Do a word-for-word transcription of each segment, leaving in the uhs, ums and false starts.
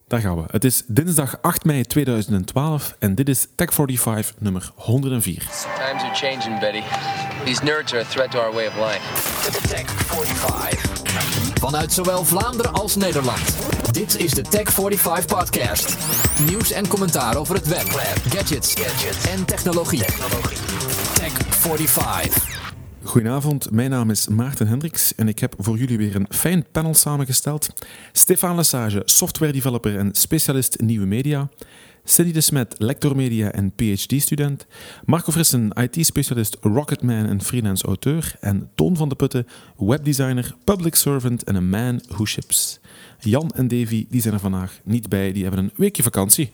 Daar gaan we. Het is dinsdag acht mei tweeduizend twaalf en dit is Tech vijfenveertig nummer honderdvier. Times are changing, Betty. These nerds are a threat to our way of life. Tech vijfenveertig. Vanuit zowel Vlaanderen als Nederland. Dit is de Tech vijfenveertig podcast. Nieuws en commentaar over het web, gadgets, gadgets en technologie. technologie. Tech vijfenveertig. Goedenavond, mijn naam is Maarten Hendricks en ik heb voor jullie weer een fijn panel samengesteld. Stefaan Lesage, software developer en specialist nieuwe media. Cindy de Smet, lector media en P H D-student. Marco Frissen, I T-specialist, rocketman en freelance auteur. En Toon van de Putten, webdesigner, public servant en een man who ships. Jan en Davy die zijn er vandaag niet bij, die hebben een weekje vakantie.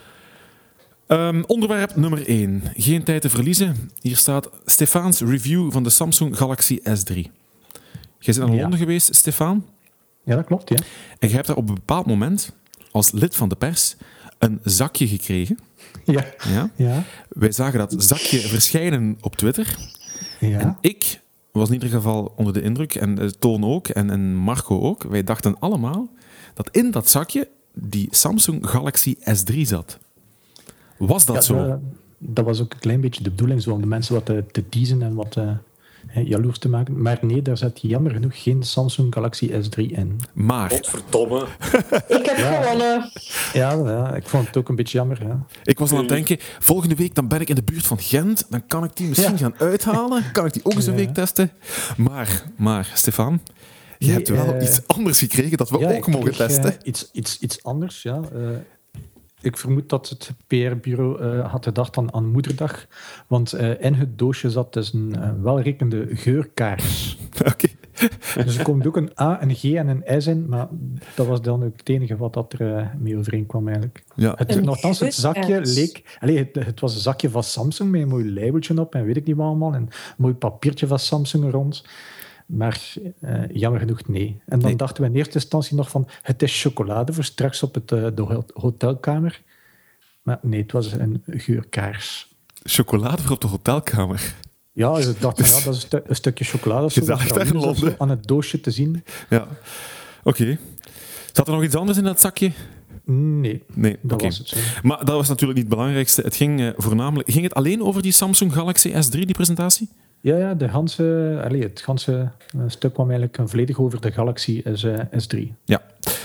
Um, onderwerp nummer één. Geen tijd te verliezen. Hier staat Stefaans review van de Samsung Galaxy S drie. Jij bent naar Ja. Londen geweest, Stefaan. Ja, dat klopt, ja. En je hebt daar op een bepaald moment, als lid van de pers, een zakje gekregen. Ja. Ja? Ja. Wij zagen dat zakje verschijnen op Twitter. Ja. En ik was in ieder geval onder de indruk, en eh, Toon ook, en, en Marco ook. Wij dachten allemaal dat in dat zakje die Samsung Galaxy S drie zat. Was dat Ja, zo? Dat, dat was ook een klein beetje de bedoeling, zo om de mensen wat te, te teasen en wat uh, jaloers te maken. Maar nee, daar zat jammer genoeg geen Samsung Galaxy S drie in. Maar Godverdomme. Ik heb Ja. gewonnen. Ja, ja, ik vond het ook een beetje jammer. Ja. ik was aan het denken, volgende week dan ben ik in de buurt van Gent, dan kan ik die misschien Ja. gaan uithalen, kan ik die ook eens een Ja. week testen. Maar, maar Stefan, je Nee, hebt wel eh, iets anders gekregen dat we Ja, ook ik mogen kreeg, testen. eh, iets, iets, iets anders, ja. Uh, ik vermoed dat het P R-bureau uh, had gedacht aan, aan Moederdag. Want uh, in het doosje zat dus een uh, welriekende geurkaars. Oké. Dus er komt ook een A, een G en een S in, maar dat was dan ook het enige wat dat er uh, mee overeenkwam eigenlijk. Ja. Het, Een nogthans, het zakje geurkaars. leek... Allee, het, het was een zakje van Samsung met een mooi labeltje op en weet ik niet wat allemaal. En een mooi papiertje van Samsung er rond. Maar uh, jammer genoeg, nee. En dan Nee. dachten we in eerste instantie nog van het is chocolade voor straks op het, uh, de ho- hotelkamer. Maar nee, het was een geurkaars. Chocolade voor op de hotelkamer. Ja, dus ik dacht, van, ja, dat is een, stu- een stukje chocolade of zo. Gezellig dat daar in is Londen. zo aan het doosje te zien. Ja. Oké. Zat er nog iets anders in dat zakje? Nee, Nee, dat oké. was het zo. Maar dat was natuurlijk niet het belangrijkste. Het ging uh, voornamelijk... Ging het alleen over die Samsung Galaxy S drie, die presentatie? Ja, ja de ganse, allez, het ganse uh, stuk kwam eigenlijk uh, volledig over de Galaxy S, uh, S drie. Ja.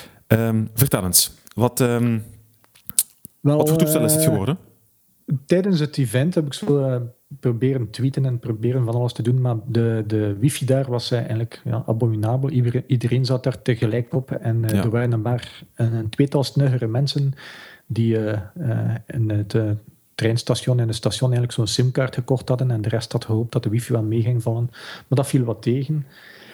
Um, vertel eens. Wat, um, Wel, wat voor toestel is het uh, geworden? Tijdens het event heb ik zo uh, proberen tweeten en proberen van alles te doen, maar de, de wifi daar was uh, eigenlijk ja, abominabel. Iedereen, iedereen zat daar tegelijk op en uh, Ja. er waren er maar een, een tweetal snuggere mensen die uh, uh, in het uh, treinstation en het station eigenlijk zo'n simkaart gekocht hadden en de rest had gehoopt dat de wifi wel mee ging vallen. Maar dat viel wat tegen.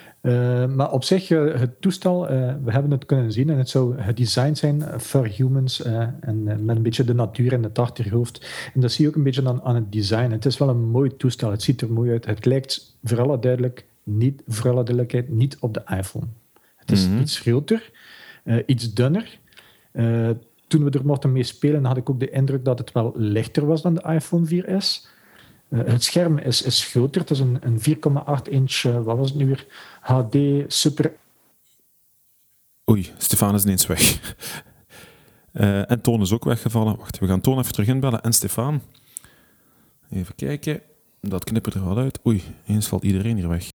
Uh, maar op zich, uh, het toestel, uh, we hebben het kunnen zien en het zou gedesigned zijn for humans uh, en uh, met een beetje de natuur in het achterhoofd. En dat zie je ook een beetje aan, aan het design. Het is wel een mooi toestel, het ziet er mooi uit. Het lijkt, voor alle, duidelijk, niet, voor alle duidelijkheid, niet op de iPhone. Het is Mhm. iets groter, uh, iets dunner. Uh, toen we er mochten mee spelen, had ik ook de indruk dat het wel lichter was dan de iPhone vier S. Uh, het scherm is, is groter. Het is een, een vier komma acht inch, uh, wat was het nu weer? H D Super. Oei, Stefan is ineens weg. Uh, en Toon is ook weggevallen. Wacht, we gaan Toon even terug inbellen. En Stefan. Even kijken. Dat knippert er wel uit. Oei, eens valt iedereen hier weg.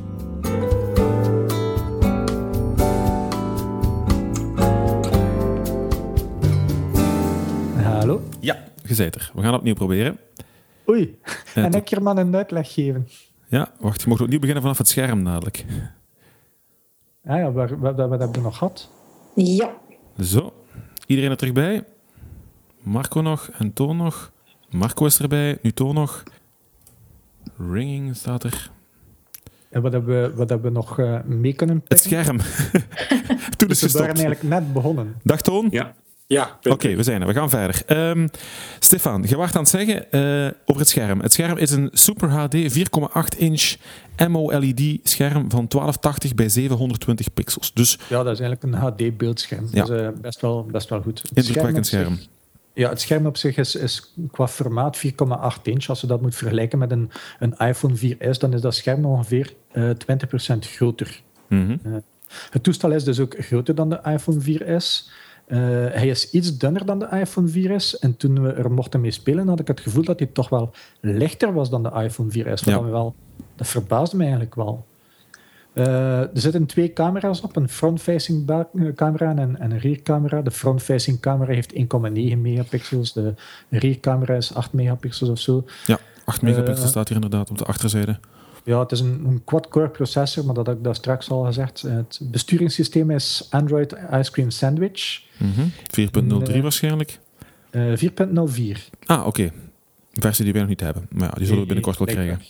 Hallo? Ja, je bent er. We gaan opnieuw proberen. Oei. Uh, en ik je maar een uitleg geven. Ja, wacht, je mag opnieuw beginnen vanaf het scherm dadelijk. Ah ja, waar, wat, wat hebben we nog gehad? Ja. Zo, iedereen er terug bij. Marco nog en Toon nog. Marco is erbij, nu Toon nog. Ringing staat er. En wat hebben we, wat hebben we nog uh, mee kunnen Het pikken? scherm. Toen Dus is we waren gestopt. eigenlijk net begonnen. Dag Toon. Ja. Ja. Oké, okay, we zijn er. We gaan verder. Um, Stefan, je was aan het zeggen uh, over het scherm. Het scherm is een Super H D vier komma acht inch M O L E D scherm van twaalf tachtig bij zevenhonderdtwintig pixels. Dus Ja, dat is eigenlijk een H D beeldscherm. Ja. Dat is uh, best, wel, best wel goed. Het indrukwekkend scherm op scherm. zich- Ja, het scherm op zich is, is qua formaat vier komma acht inch. Als je dat moet vergelijken met een, een iPhone vier S, dan is dat scherm ongeveer uh, twintig procent groter. Mm-hmm. Het toestel is dus ook groter dan de iPhone vier S. Uh, hij is iets dunner dan de iPhone vier S. En toen we er mochten mee spelen, had ik het gevoel dat hij toch wel lichter was dan de iPhone vier S. Wat ja. me wel, dat verbaasde me eigenlijk wel. Uh, er zitten twee camera's op, een front-facing ba- camera en, en een rear-camera. De front-facing camera heeft één komma negen megapixels, de rear-camera is acht megapixels of zo. Ja, acht megapixels uh, staat hier inderdaad op de achterzijde. Ja, het is een, een quad-core processor, maar dat heb ik daar straks al gezegd. Het besturingssysteem is Android Ice Cream Sandwich. Mm-hmm. vier punt nul drie uh, waarschijnlijk? Uh, vier punt nul vier. Ah, oké. Okay. Een versie die wij nog niet hebben. Maar ja, die zullen we binnenkort wel krijgen.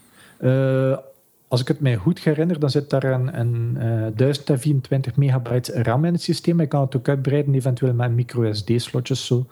Uh, als ik het mij goed herinner, dan zit daar een, een uh, duizend vierentwintig megabyte RAM in het systeem. Ik kan het ook uitbreiden, eventueel met micro S D-slotjes. Zo.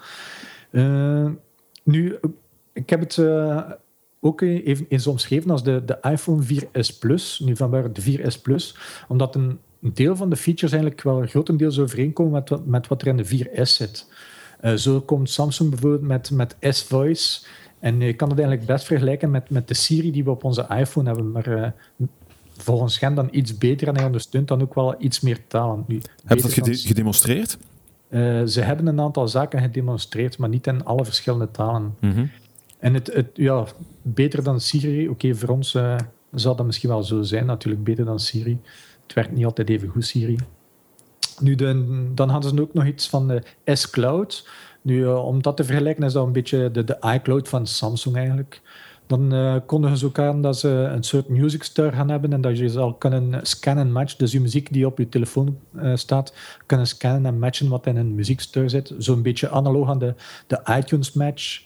Uh, nu, ik heb het... Uh, ook even eens omschreven als de, de iPhone vier S Plus, nu vanwaar de vier S Plus, omdat een deel van de features eigenlijk wel grotendeels overeenkomen met wat, met wat er in de vier S zit. Uh, zo komt Samsung bijvoorbeeld met, met S-Voice en je kan het eigenlijk best vergelijken met, met de Siri die we op onze iPhone hebben, maar uh, volgens hen dan iets beter en hij ondersteunt dan ook wel iets meer talen. Nu, heb je dat gede- gedemonstreerd? Uh, ze hebben een aantal zaken gedemonstreerd, maar niet in alle verschillende talen. Mm-hmm. En het, het, ja, beter dan Siri. Oké, okay, voor ons uh, zou dat misschien wel zo zijn. Natuurlijk beter dan Siri. Het werkt niet altijd even goed, Siri. Nu, de, dan hadden ze ook nog iets van de S-Cloud. Nu, uh, om dat te vergelijken, is dat een beetje de, de iCloud van Samsung eigenlijk. Dan uh, kondigen ze ook aan dat ze een soort music store gaan hebben en dat je zal kunnen scannen en matchen. Dus je muziek die op je telefoon uh, staat, kunnen scannen en matchen wat in een muziekstore zit. Zo'n beetje analoog aan de, de iTunes Match.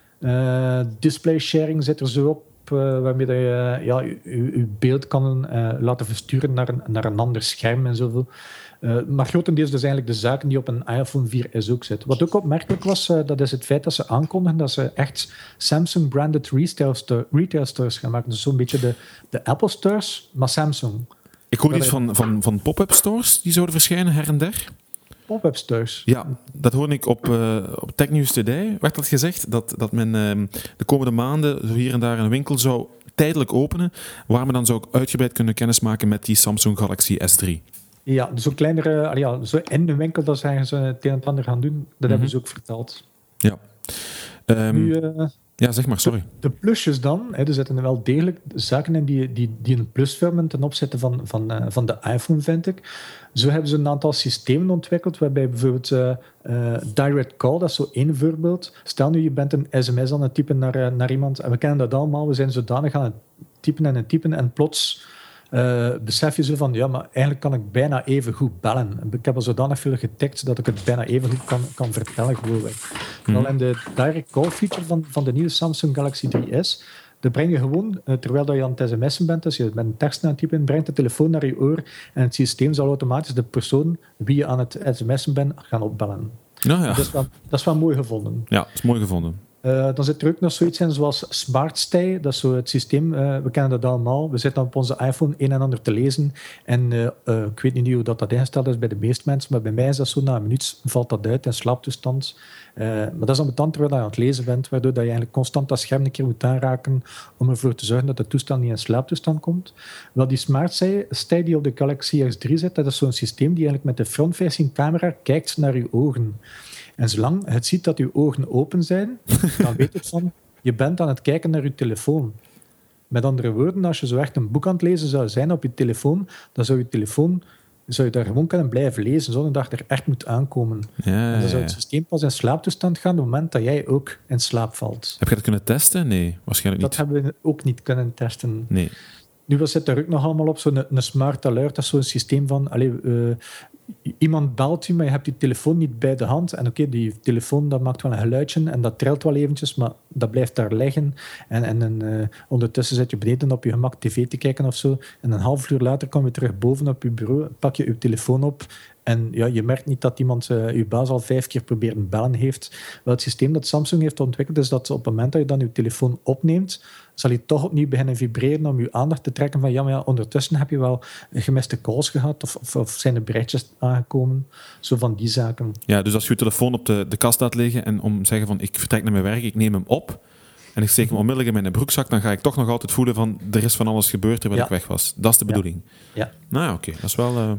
Uh, display sharing zit er zo op, uh, waarmee je uh, ja, je beeld kan uh, laten versturen naar een, naar een ander scherm en zoveel. Uh, maar grotendeels dus eigenlijk de zaken die op een iPhone vier S ook zitten. Wat ook opmerkelijk was, uh, dat is het feit dat ze aankondigen dat ze echt Samsung-branded retail, store, retail stores gaan maken. Dus zo'n beetje de, de Apple stores, maar Samsung. Ik hoor iets van, van, van pop-up stores die zouden verschijnen her en der. Pop-up stores? Ja, dat hoorde ik op, uh, op Tech News Today. Werd dat gezegd, dat, dat men uh, de komende maanden zo hier en daar een winkel zou tijdelijk openen, waar men dan zou uitgebreid kunnen kennismaken met die Samsung Galaxy S drie. Ja, dus zo'n kleinere, ja, zo in de winkel dat ze het een en ander gaan doen, dat mm-hmm. hebben ze ook verteld. Ja. Um, nu, uh, ja, zeg maar, sorry. De, de plusjes dan, hè, er zitten wel degelijk zaken in die, die, die een plus vormen ten opzichte van, van, uh, van de iPhone, vind ik. Zo hebben ze een aantal systemen ontwikkeld, waarbij bijvoorbeeld uh, uh, direct call, dat is zo één voorbeeld. Stel nu, je bent een sms aan het typen naar, uh, naar iemand, en we kennen dat allemaal, we zijn zodanig aan het typen en het typen, en plots uh, besef je zo van, ja, maar eigenlijk kan ik bijna even goed bellen. Ik heb al zodanig veel getikt, dat ik het bijna even goed kan, kan vertellen, gewoon. Mm. Wel, en de direct call feature van, van de nieuwe Samsung Galaxy drie S, dan breng je gewoon, terwijl je aan het sms'en bent, dus je bent een tekst aan het typen, brengt de telefoon naar je oor en het systeem zal automatisch de persoon wie je aan het sms'en bent gaan opbellen. Ja, ja. Dat is wel, dat is wel mooi gevonden. Ja, dat is mooi gevonden. Uh, dan zit er ook nog zoiets in zoals Smart Stay. Dat is zo het systeem, uh, we kennen dat allemaal. We zitten op onze iPhone een en ander te lezen. En uh, uh, ik weet niet hoe dat, dat ingesteld is bij de meeste mensen, maar bij mij is dat zo, na een minuut valt dat uit in slaaptoestand. Uh, maar dat is ambetant terwijl je aan het lezen bent, waardoor dat je eigenlijk constant dat scherm een keer moet aanraken om ervoor te zorgen dat de toestand niet in slaaptoestand komt. Wel, die Smart Stay die op de Galaxy S drie zit, dat is zo'n systeem die eigenlijk met de front-facing camera kijkt naar je ogen. En zolang het ziet dat je ogen open zijn, dan weet het van, je bent aan het kijken naar je telefoon. Met andere woorden, als je zo echt een boek aan het lezen zou zijn op je telefoon, dan zou je telefoon, zou je daar gewoon kunnen blijven lezen, zonder dat je er echt moet aankomen. Ja, en dan zou het systeem pas in slaaptoestand gaan op het moment dat jij ook in slaap valt. Heb je dat kunnen testen? Nee, waarschijnlijk niet. Dat hebben we ook niet kunnen testen. Nee. Nu, wat zit er ook nog allemaal op? Zo'n een smart alert, dat is zo'n systeem van... Allez, uh, iemand belt je, maar je hebt die telefoon niet bij de hand. En oké, okay, die telefoon dat maakt wel een geluidje en dat trilt wel eventjes, maar dat blijft daar liggen. En, en, en uh, ondertussen zit je beneden op je gemak tv te kijken of zo. En een half uur later kom je terug boven op je bureau, pak je je telefoon op en ja, je merkt niet dat iemand uh, je baas al vijf keer proberen bellen heeft. Wel, het systeem dat Samsung heeft ontwikkeld is dat op het moment dat je dan je telefoon opneemt, zal hij toch opnieuw beginnen vibreren om je aandacht te trekken van ja, maar ja, ondertussen heb je wel gemiste calls gehad of, of, of zijn er berichtjes aangekomen. Zo van die zaken. Ja, dus als je je telefoon op de, de kast laat liggen en om te zeggen van ik vertrek naar mijn werk, ik neem hem op en ik steek hem onmiddellijk in mijn broekzak, dan ga ik toch nog altijd voelen van er is van alles gebeurd terwijl ja. ik weg was. Dat is de bedoeling. Ja. ja. Nou, oké. Okay. Dat is wel... Uh...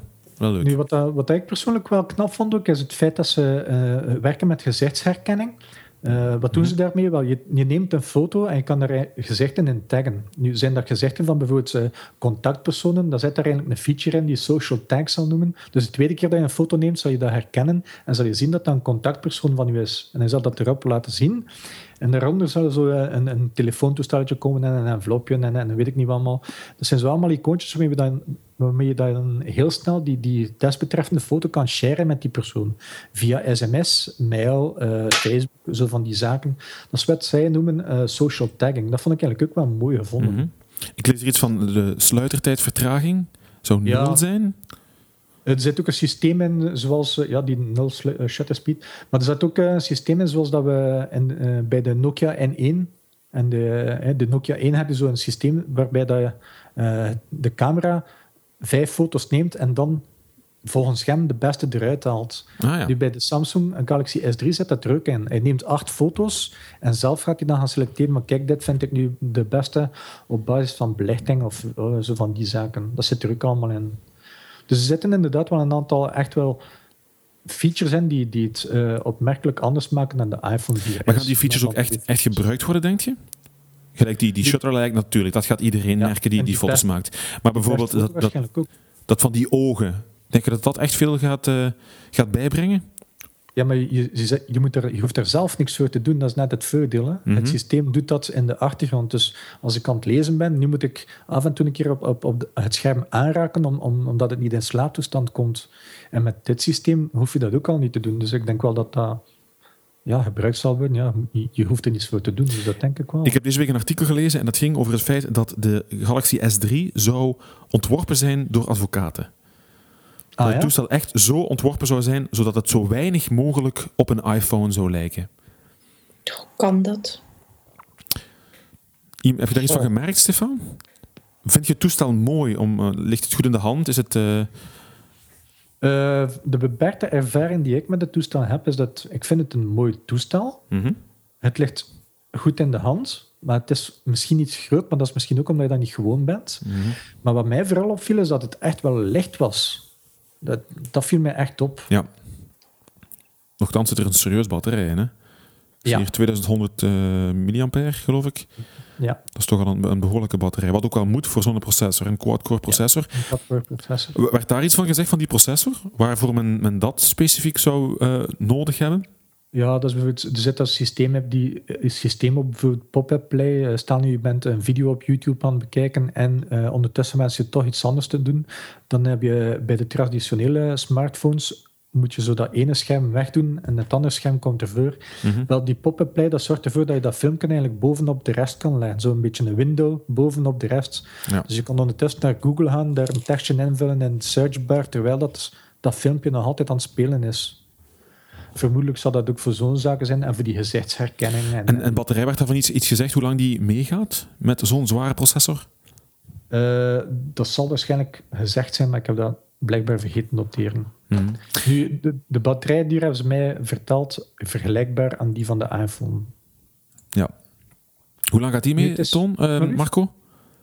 wel leuk. Nu, wat, dat, wat ik persoonlijk wel knap vond ook, is het feit dat ze uh, werken met gezichtsherkenning. Uh, wat doen ze daarmee? Wel, je, je neemt een foto en je kan daar gezichten in taggen. Nu zijn dat gezichten van bijvoorbeeld uh, contactpersonen. Daar zit daar eigenlijk een feature in die social tags zal noemen. Dus de tweede keer dat je een foto neemt, zal je dat herkennen en zal je zien dat dat een contactpersoon van u is. En hij zal dat erop laten zien. En daaronder zal er zo een, een telefoontoestelletje komen en een envelopje en, en weet ik niet wat allemaal. Dat zijn zo allemaal icoontjes waarmee je dan, waarmee je dan heel snel die, die desbetreffende foto kan sharen met die persoon. Via sms, mail, uh, Facebook, zo van die zaken. Dat is wat zij noemen uh, social tagging. Dat vond ik eigenlijk ook wel mooi gevonden. Mm-hmm. Ik lees hier iets van de sluitertijdvertraging. Zou nul ja. zijn? Er zit ook een systeem in, zoals ja, die nul shutter speed. Maar er zit ook een systeem in, zoals dat we in, uh, bij de Nokia N één. En de, uh, de Nokia één heb je zo'n systeem waarbij dat je, uh, de camera vijf foto's neemt en dan volgens hem de beste eruit haalt. Ah, ja. Nu bij de Samsung Galaxy S drie zit dat er ook in. Hij neemt acht foto's en zelf gaat hij dan gaan selecteren. Maar kijk, dit vind ik nu de beste op basis van belichting of uh, zo van die zaken. Dat zit er ook allemaal in. Dus er zitten inderdaad wel een aantal echt wel features in die, die het uh, opmerkelijk anders maken dan de iPhone vier S. Maar gaan die features ook echt, echt gebruikt worden, denk je? Gelijk die, die shutter lijkt natuurlijk, dat gaat iedereen ja, merken die die, die foto's pers- maakt. Maar bijvoorbeeld dat, dat, dat van die ogen, denk je dat dat echt veel gaat, uh, gaat bijbrengen? Ja, maar je, je, je, moet er, je hoeft er zelf niks voor te doen. Dat is net het voordeel. Hè? Mm-hmm. Het systeem doet dat in de achtergrond. Dus als ik aan het lezen ben, nu moet ik af en toe een keer op, op, op het scherm aanraken, om, om, omdat het niet in slaaptoestand komt. En met dit systeem hoef je dat ook al niet te doen. Dus ik denk wel dat dat ja, gebruikt zal worden. Ja, je, je hoeft er niets voor te doen, dus dat denk ik wel. Ik heb deze week een artikel gelezen en dat ging over het feit dat de Galaxy S drie zou ontworpen zijn door advocaten. Dat ah, het toestel ja? echt zo ontworpen zou zijn, zodat het zo weinig mogelijk op een iPhone zou lijken. Hoe kan dat? Heb je daar iets oh. van gemerkt, Stefan? Vind je het toestel mooi? Om, uh, ligt het goed in de hand? Is het... Uh... Uh, de beperkte ervaring die ik met het toestel heb, is dat ik vind het een mooi toestel. Mm-hmm. Het ligt goed in de hand, maar het is misschien niet groot, maar dat is misschien ook omdat je dat niet gewoon bent. Mm-hmm. Maar wat mij vooral opviel, is dat het echt wel licht was. Dat, dat viel mij echt op. Ja. Nochtans zit er een serieus batterij in, hè? Ja. Hier tweeduizend honderd uh, milliampère, geloof ik. Ja. Dat is toch al een, een behoorlijke batterij. Wat ook wel moet voor zo'n processor, een quad-core processor. Ja, een quad-core processor. Werd daar iets van gezegd van die processor? Waarvoor men, men dat specifiek zou uh, nodig hebben? Ja, dat is bijvoorbeeld, er zit een systeem, die, een systeem op bijvoorbeeld Pop-up Play. Stel nu, je bent een video op YouTube aan het bekijken en uh, ondertussen wens je toch iets anders te doen. Dan heb je bij de traditionele smartphones, moet je zo dat ene scherm wegdoen en het andere scherm komt ervoor. Mm-hmm. Wel, die Pop-up Play, dat zorgt ervoor dat je dat filmpje eigenlijk bovenop de rest kan leggen. Zo'n beetje een window bovenop de rest. Ja. Dus je kan ondertussen naar Google gaan, daar een tekstje invullen in de searchbar, terwijl dat, dat filmpje nog altijd aan het spelen is. Vermoedelijk zal dat ook voor zo'n zaken zijn en voor die gezichtsherkenning. En, en, en batterij, werd daarvan iets, iets gezegd hoe lang die meegaat met zo'n zware processor? Uh, dat zal waarschijnlijk gezegd zijn, maar ik heb dat blijkbaar vergeten noteren. Hmm. Nu, de, de batterijduur hebben ze mij verteld vergelijkbaar aan die van de iPhone. Ja. Hoe lang gaat die mee, is, Ton? Uh, Marco?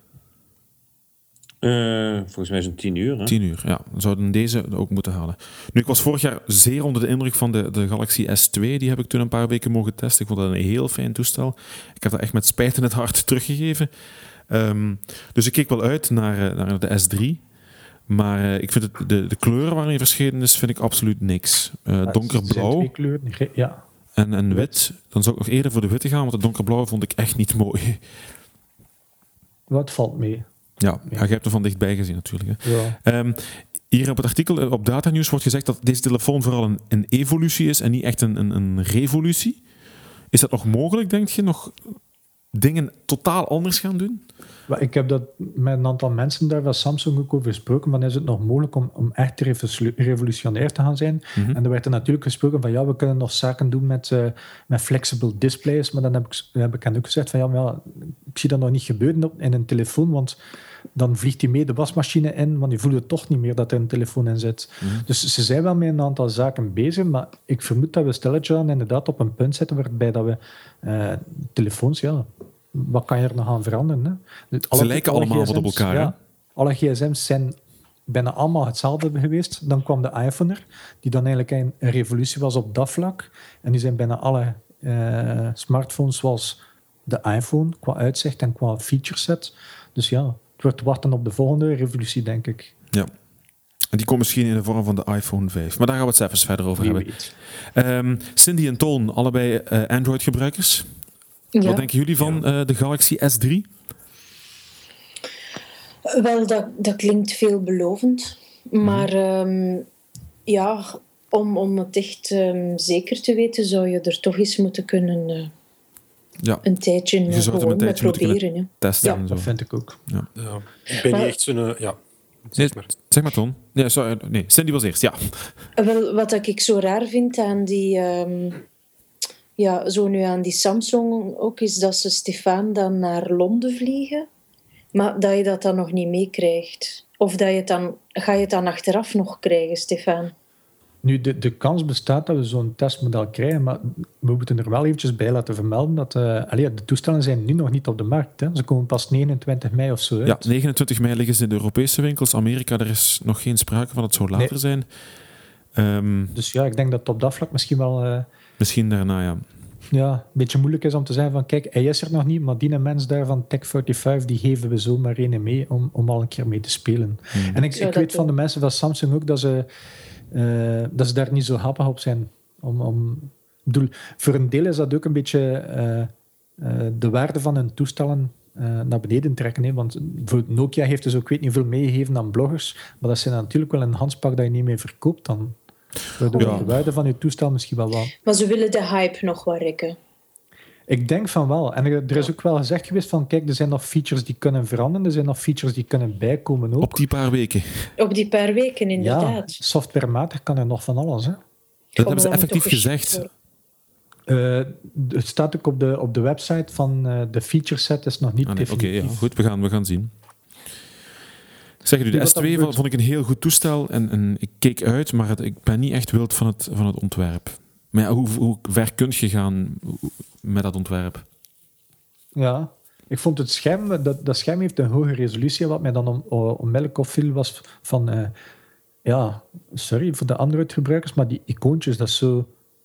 Uh, volgens mij is het tien uur. Hè? Tien uur, ja. We zouden deze ook moeten halen. Nu, ik was vorig jaar zeer onder de indruk van de, de Galaxy S twee. Die heb ik toen een paar weken mogen testen. Ik vond dat een heel fijn toestel. Ik heb dat echt met spijt in het hart teruggegeven. Um, dus ik keek wel uit naar, naar de S drie. Maar uh, ik vind het, de, de kleuren waarin verschenen is, vind ik absoluut niks. Uh, ja, donkerblauw. Twee kleuren, ja. En, en wit. Dan zou ik nog eerder voor de witte gaan, want het donkerblauw vond ik echt niet mooi. Wat valt mee? Ja, ja, je hebt er van dichtbij gezien natuurlijk. Hè. Ja. Um, hier op het artikel op Data News wordt gezegd dat deze telefoon vooral een, een evolutie is en niet echt een, een, een revolutie. Is dat nog mogelijk, denk je? Nog dingen totaal anders gaan doen? Ik heb dat met een aantal mensen daar van Samsung ook over gesproken, van is het nog mogelijk om, om echt revolutionair te gaan zijn? Mm-hmm. En er werd er natuurlijk gesproken van ja, we kunnen nog zaken doen met, uh, met flexible displays, maar dan heb ik, heb ik hen ook gezegd van ja, maar ja, ik zie dat nog niet gebeuren op, in een telefoon, want dan vliegt hij mee de wasmachine in, want je voelt het toch niet meer dat er een telefoon in zit. Mm-hmm. Dus ze zijn wel met een aantal zaken bezig, maar ik vermoed dat we stilletjes aan inderdaad op een punt zitten waarbij dat we uh, telefoons, ja, wat kan je er nog aan veranderen? Hè? Alle, Ze lijken alle allemaal wat op elkaar. Ja, alle gsm's zijn bijna allemaal hetzelfde geweest. Dan kwam de iPhone er, die dan eigenlijk een, een revolutie was op dat vlak. En nu zijn bijna alle uh, smartphones zoals de iPhone, qua uitzicht en qua featureset. Dus ja, het wordt wachten op de volgende revolutie, denk ik. Ja. En die komt misschien in de vorm van de iPhone vijf. Maar daar gaan we het even verder over Wie hebben. Um, Cindy en Toon, allebei uh, Android-gebruikers. Ja. Wat denken jullie van uh, de Galaxy S drie? Wel, dat, dat klinkt veelbelovend. Maar mm-hmm. um, ja, om, om het echt um, zeker te weten, zou je er toch eens moeten kunnen... Uh, Ja. Een tijdje, je zou hem een tijdje moeten proberen, testen. Ja, en zo. Dat vind ik ook. Ja. Ja. Ik ben maar, niet echt zo'n... Uh, ja. Zeg maar, zeg maar Ton. Ja, sorry, nee, Cindy was eerst, ja. Wel, wat ik zo raar vind aan die... Um, ja, zo nu aan die Samsung ook, is dat ze Stefan dan naar Londen vliegen, maar dat je dat dan nog niet meekrijgt. Of dat je het dan... Ga je het dan achteraf nog krijgen, Stefan? Nu, de, de kans bestaat dat we zo'n testmodel krijgen, maar we moeten er wel eventjes bij laten vermelden dat uh, allee, de toestellen zijn nu nog niet op de markt. Hè. Ze komen pas negenentwintig mei of zo uit. Ja, negenentwintig mei liggen ze in de Europese winkels. Amerika, er is nog geen sprake van, het zou later nee. zijn. Um, dus ja, ik denk dat het op dat vlak misschien wel... Uh, misschien daarna, ja. Ja, een beetje moeilijk is om te zeggen van, kijk, hij is er nog niet, maar die mens daar van Tech vijfenveertig, die geven we zomaar een mee om, om al een keer mee te spelen. Hmm. En ik, ik weet van de mensen van Samsung ook dat ze... Uh, dat ze daar niet zo happig op zijn. Om, om, bedoel, voor een deel is dat ook een beetje uh, uh, de waarde van hun toestellen uh, naar beneden trekken. Hè? Want Nokia heeft dus ook, ik weet niet, veel meegegeven aan bloggers, maar dat zijn natuurlijk wel een handspak dat je niet meer verkoopt dan. Waardoor ja. de waarde van je toestel misschien wel wat... Maar ze willen de hype nog wat rekken. Ik denk van wel. En er is ook wel gezegd geweest van, kijk, er zijn nog features die kunnen veranderen, er zijn nog features die kunnen bijkomen ook. Op die paar weken. Op die paar weken, inderdaad. Ja, softwarematig kan er nog van alles, hè. Dat hebben ze effectief gezegd. Uh, het staat ook op de, op de website van uh, de feature set is nog niet ah, nee, definitief. Oké, okay, ja, goed, we gaan, we gaan zien. Ik zeg u, de S twee vond ik een heel goed toestel en, en ik keek uit, maar het, ik ben niet echt wild van het, van het ontwerp. Maar ja, hoe, hoe ver kun je gaan met dat ontwerp? Ja, ik vond het scherm... Dat, dat scherm heeft een hoge resolutie, wat mij dan om, onmiddellijk opviel was van... Uh, ja, sorry voor de Android-gebruikers, maar die icoontjes, dat is zo...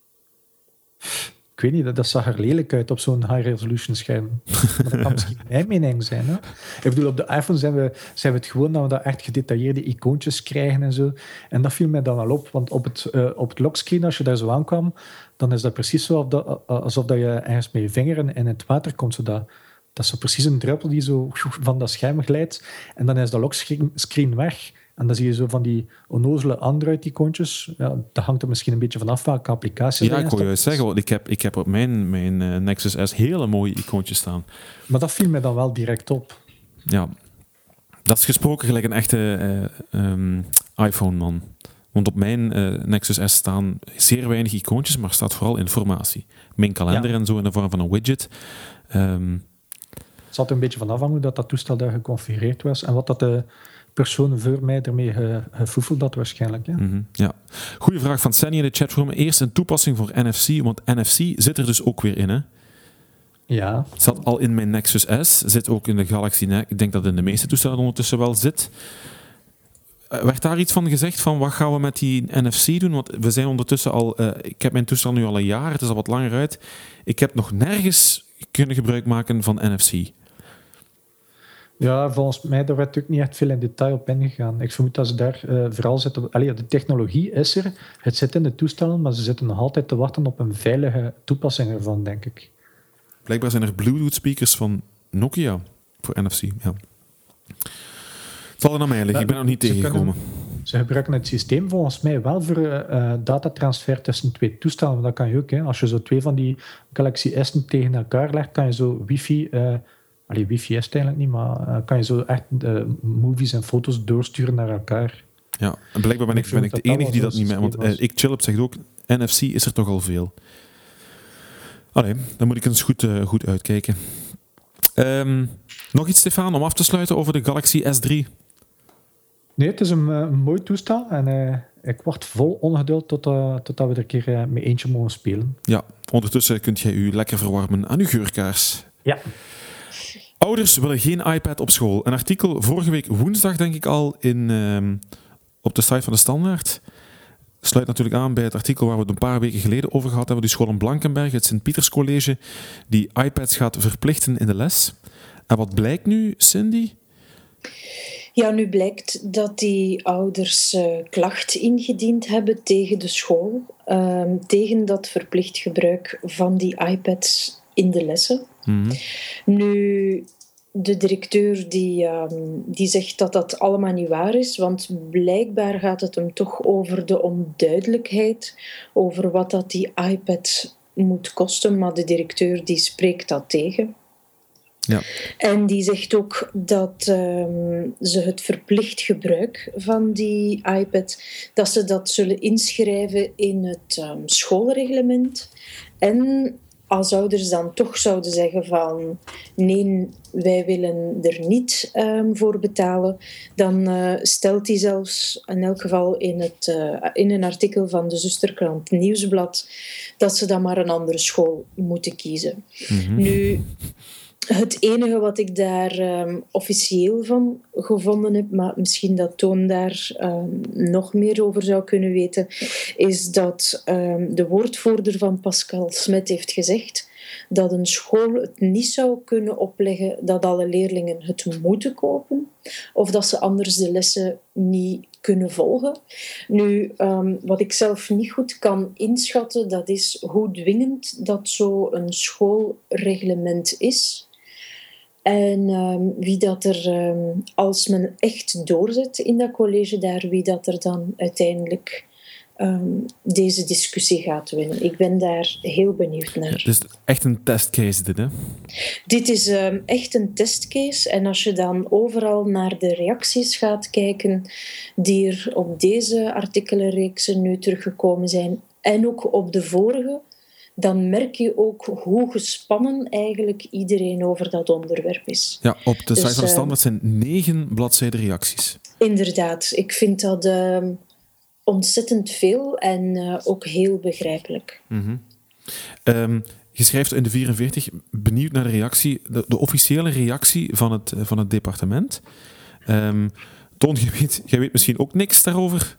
Ik weet niet, dat, dat zag er lelijk uit op zo'n high-resolution scherm. Maar dat kan misschien mijn mening zijn. Hè? Ik bedoel, op de iPhone zijn we, zijn we het gewoon dat we daar echt gedetailleerde icoontjes krijgen en zo. En dat viel mij dan wel op, want op het, uh, op het lockscreen, als je daar zo aankwam, dan is dat precies zo dat, alsof dat je ergens met je vinger in, in het water komt. Zodat, dat is zo precies een druppel die zo van dat scherm glijdt. En dan is dat lockscreen weg. En dan zie je zo van die onnozele Android-icoontjes. Ja, dat hangt er misschien een beetje vanaf welke applicatie. Ja, ik wil juist zeggen, want ik heb, ik heb op mijn, mijn uh, Nexus S hele mooie icoontjes staan. Maar dat viel mij dan wel direct op. Ja, dat is gesproken gelijk een echte uh, um, iPhone-man. Want op mijn uh, Nexus S staan zeer weinig icoontjes, maar staat vooral informatie. Mijn kalender ja. en zo in de vorm van een widget. Um, Het zat er een beetje vanaf aan hoe dat, dat toestel daar geconfigureerd was en wat dat de persoon voor mij ermee ge, gefoefeld had waarschijnlijk. Ja. Mm-hmm, ja. Goeie vraag van Sanny in de chatroom. Eerst een toepassing voor N F C, want N F C zit er dus ook weer in, hè? Ja. Het zat al in mijn Nexus S, zit ook in de Galaxy. Ik denk dat het in de meeste toestellen ondertussen wel zit. Werd daar iets van gezegd, van wat gaan we met die N F C doen? Want we zijn ondertussen al... Uh, ik heb mijn toestel nu al een jaar, het is al wat langer uit. Ik heb nog nergens kunnen gebruik maken van N F C. Ja, volgens mij daar werd ook niet echt veel in detail op ingegaan. Ik vermoed dat ze daar uh, vooral zitten... Allee, de technologie is er, het zit in de toestellen, maar ze zitten nog altijd te wachten op een veilige toepassing ervan, denk ik. Blijkbaar zijn er Bluetooth-speakers van Nokia voor N F C, ja. Het zal er naar mij liggen, ja, ik ben er nog niet ze tegengekomen. Kunnen, ze gebruiken het systeem volgens mij wel voor uh, datatransfer tussen twee toestellen. Dat kan je ook, hè. Als je zo twee van die Galaxy S'en tegen elkaar legt, kan je zo wifi... Uh, Allee, wifi is het eigenlijk niet, maar uh, kan je zo echt uh, movies en foto's doorsturen naar elkaar. Ja, en blijkbaar ben ik, ben ik de enige die dat niet mee... Want uh, ik Chillip zegt ook, N F C is er toch al veel. Allee, dan moet ik eens goed, uh, goed uitkijken. Um, nog iets, Stefan, om af te sluiten over de Galaxy S drie? Nee, het is een, een mooi toestel en uh, ik wacht vol ongeduld tot, uh, totdat we er een keer uh, mee eentje mogen spelen. Ja, ondertussen kunt jij u lekker verwarmen aan uw geurkaars. Ja. Ouders willen geen iPad op school. Een artikel vorige week woensdag, denk ik al, in, um, op de site van de Standaard. Sluit natuurlijk aan bij het artikel waar we het een paar weken geleden over gehad hebben. Die school in Blankenberg, het Sint-Pieters College, die iPads gaat verplichten in de les. En wat blijkt nu, Cindy? Ja, nu blijkt dat die ouders uh, klacht ingediend hebben tegen de school. Uh, tegen dat verplicht gebruik van die iPads in de lessen. Mm-hmm. Nu, de directeur die, um, die zegt dat dat allemaal niet waar is, want blijkbaar gaat het hem toch over de onduidelijkheid, over wat dat die iPad moet kosten, maar de directeur die spreekt dat tegen. Ja. En die zegt ook dat um, ze het verplicht gebruik van die iPad, dat ze dat zullen inschrijven in het um, schoolreglement. En als ouders dan toch zouden zeggen van nee, wij willen er niet um, voor betalen, dan uh, stelt hij zelfs in elk geval in, het, uh, in een artikel van de zusterkrant Nieuwsblad dat ze dan maar een andere school moeten kiezen. Mm-hmm. Nu, het enige wat ik daar um, officieel van gevonden heb, maar misschien dat Toon daar um, nog meer over zou kunnen weten, is dat um, de woordvoerder van Pascal Smet heeft gezegd dat een school het niet zou kunnen opleggen dat alle leerlingen het moeten kopen, of dat ze anders de lessen niet kunnen volgen. Nu, um, wat ik zelf niet goed kan inschatten, dat is hoe dwingend dat zo'n schoolreglement is. En um, wie dat er, um, als men echt doorzet in dat college daar, wie dat er dan uiteindelijk um, deze discussie gaat winnen. Ik ben daar heel benieuwd naar. Het is echt een testcase dit, hè? Dit is um, echt een testcase. En als je dan overal naar de reacties gaat kijken die er op deze artikelenreeksen nu teruggekomen zijn, en ook op de vorige, dan merk je ook hoe gespannen eigenlijk iedereen over dat onderwerp is. Ja, op de site dus, van de Standaard zijn negen bladzijden reacties. Inderdaad, ik vind dat uh, ontzettend veel en uh, ook heel begrijpelijk. Mm-hmm. Um, je schrijft in de vierenveertig, benieuwd naar de reactie, de, de officiële reactie van het, van het departement. Um, Toon, jij weet, jij weet misschien ook niks daarover?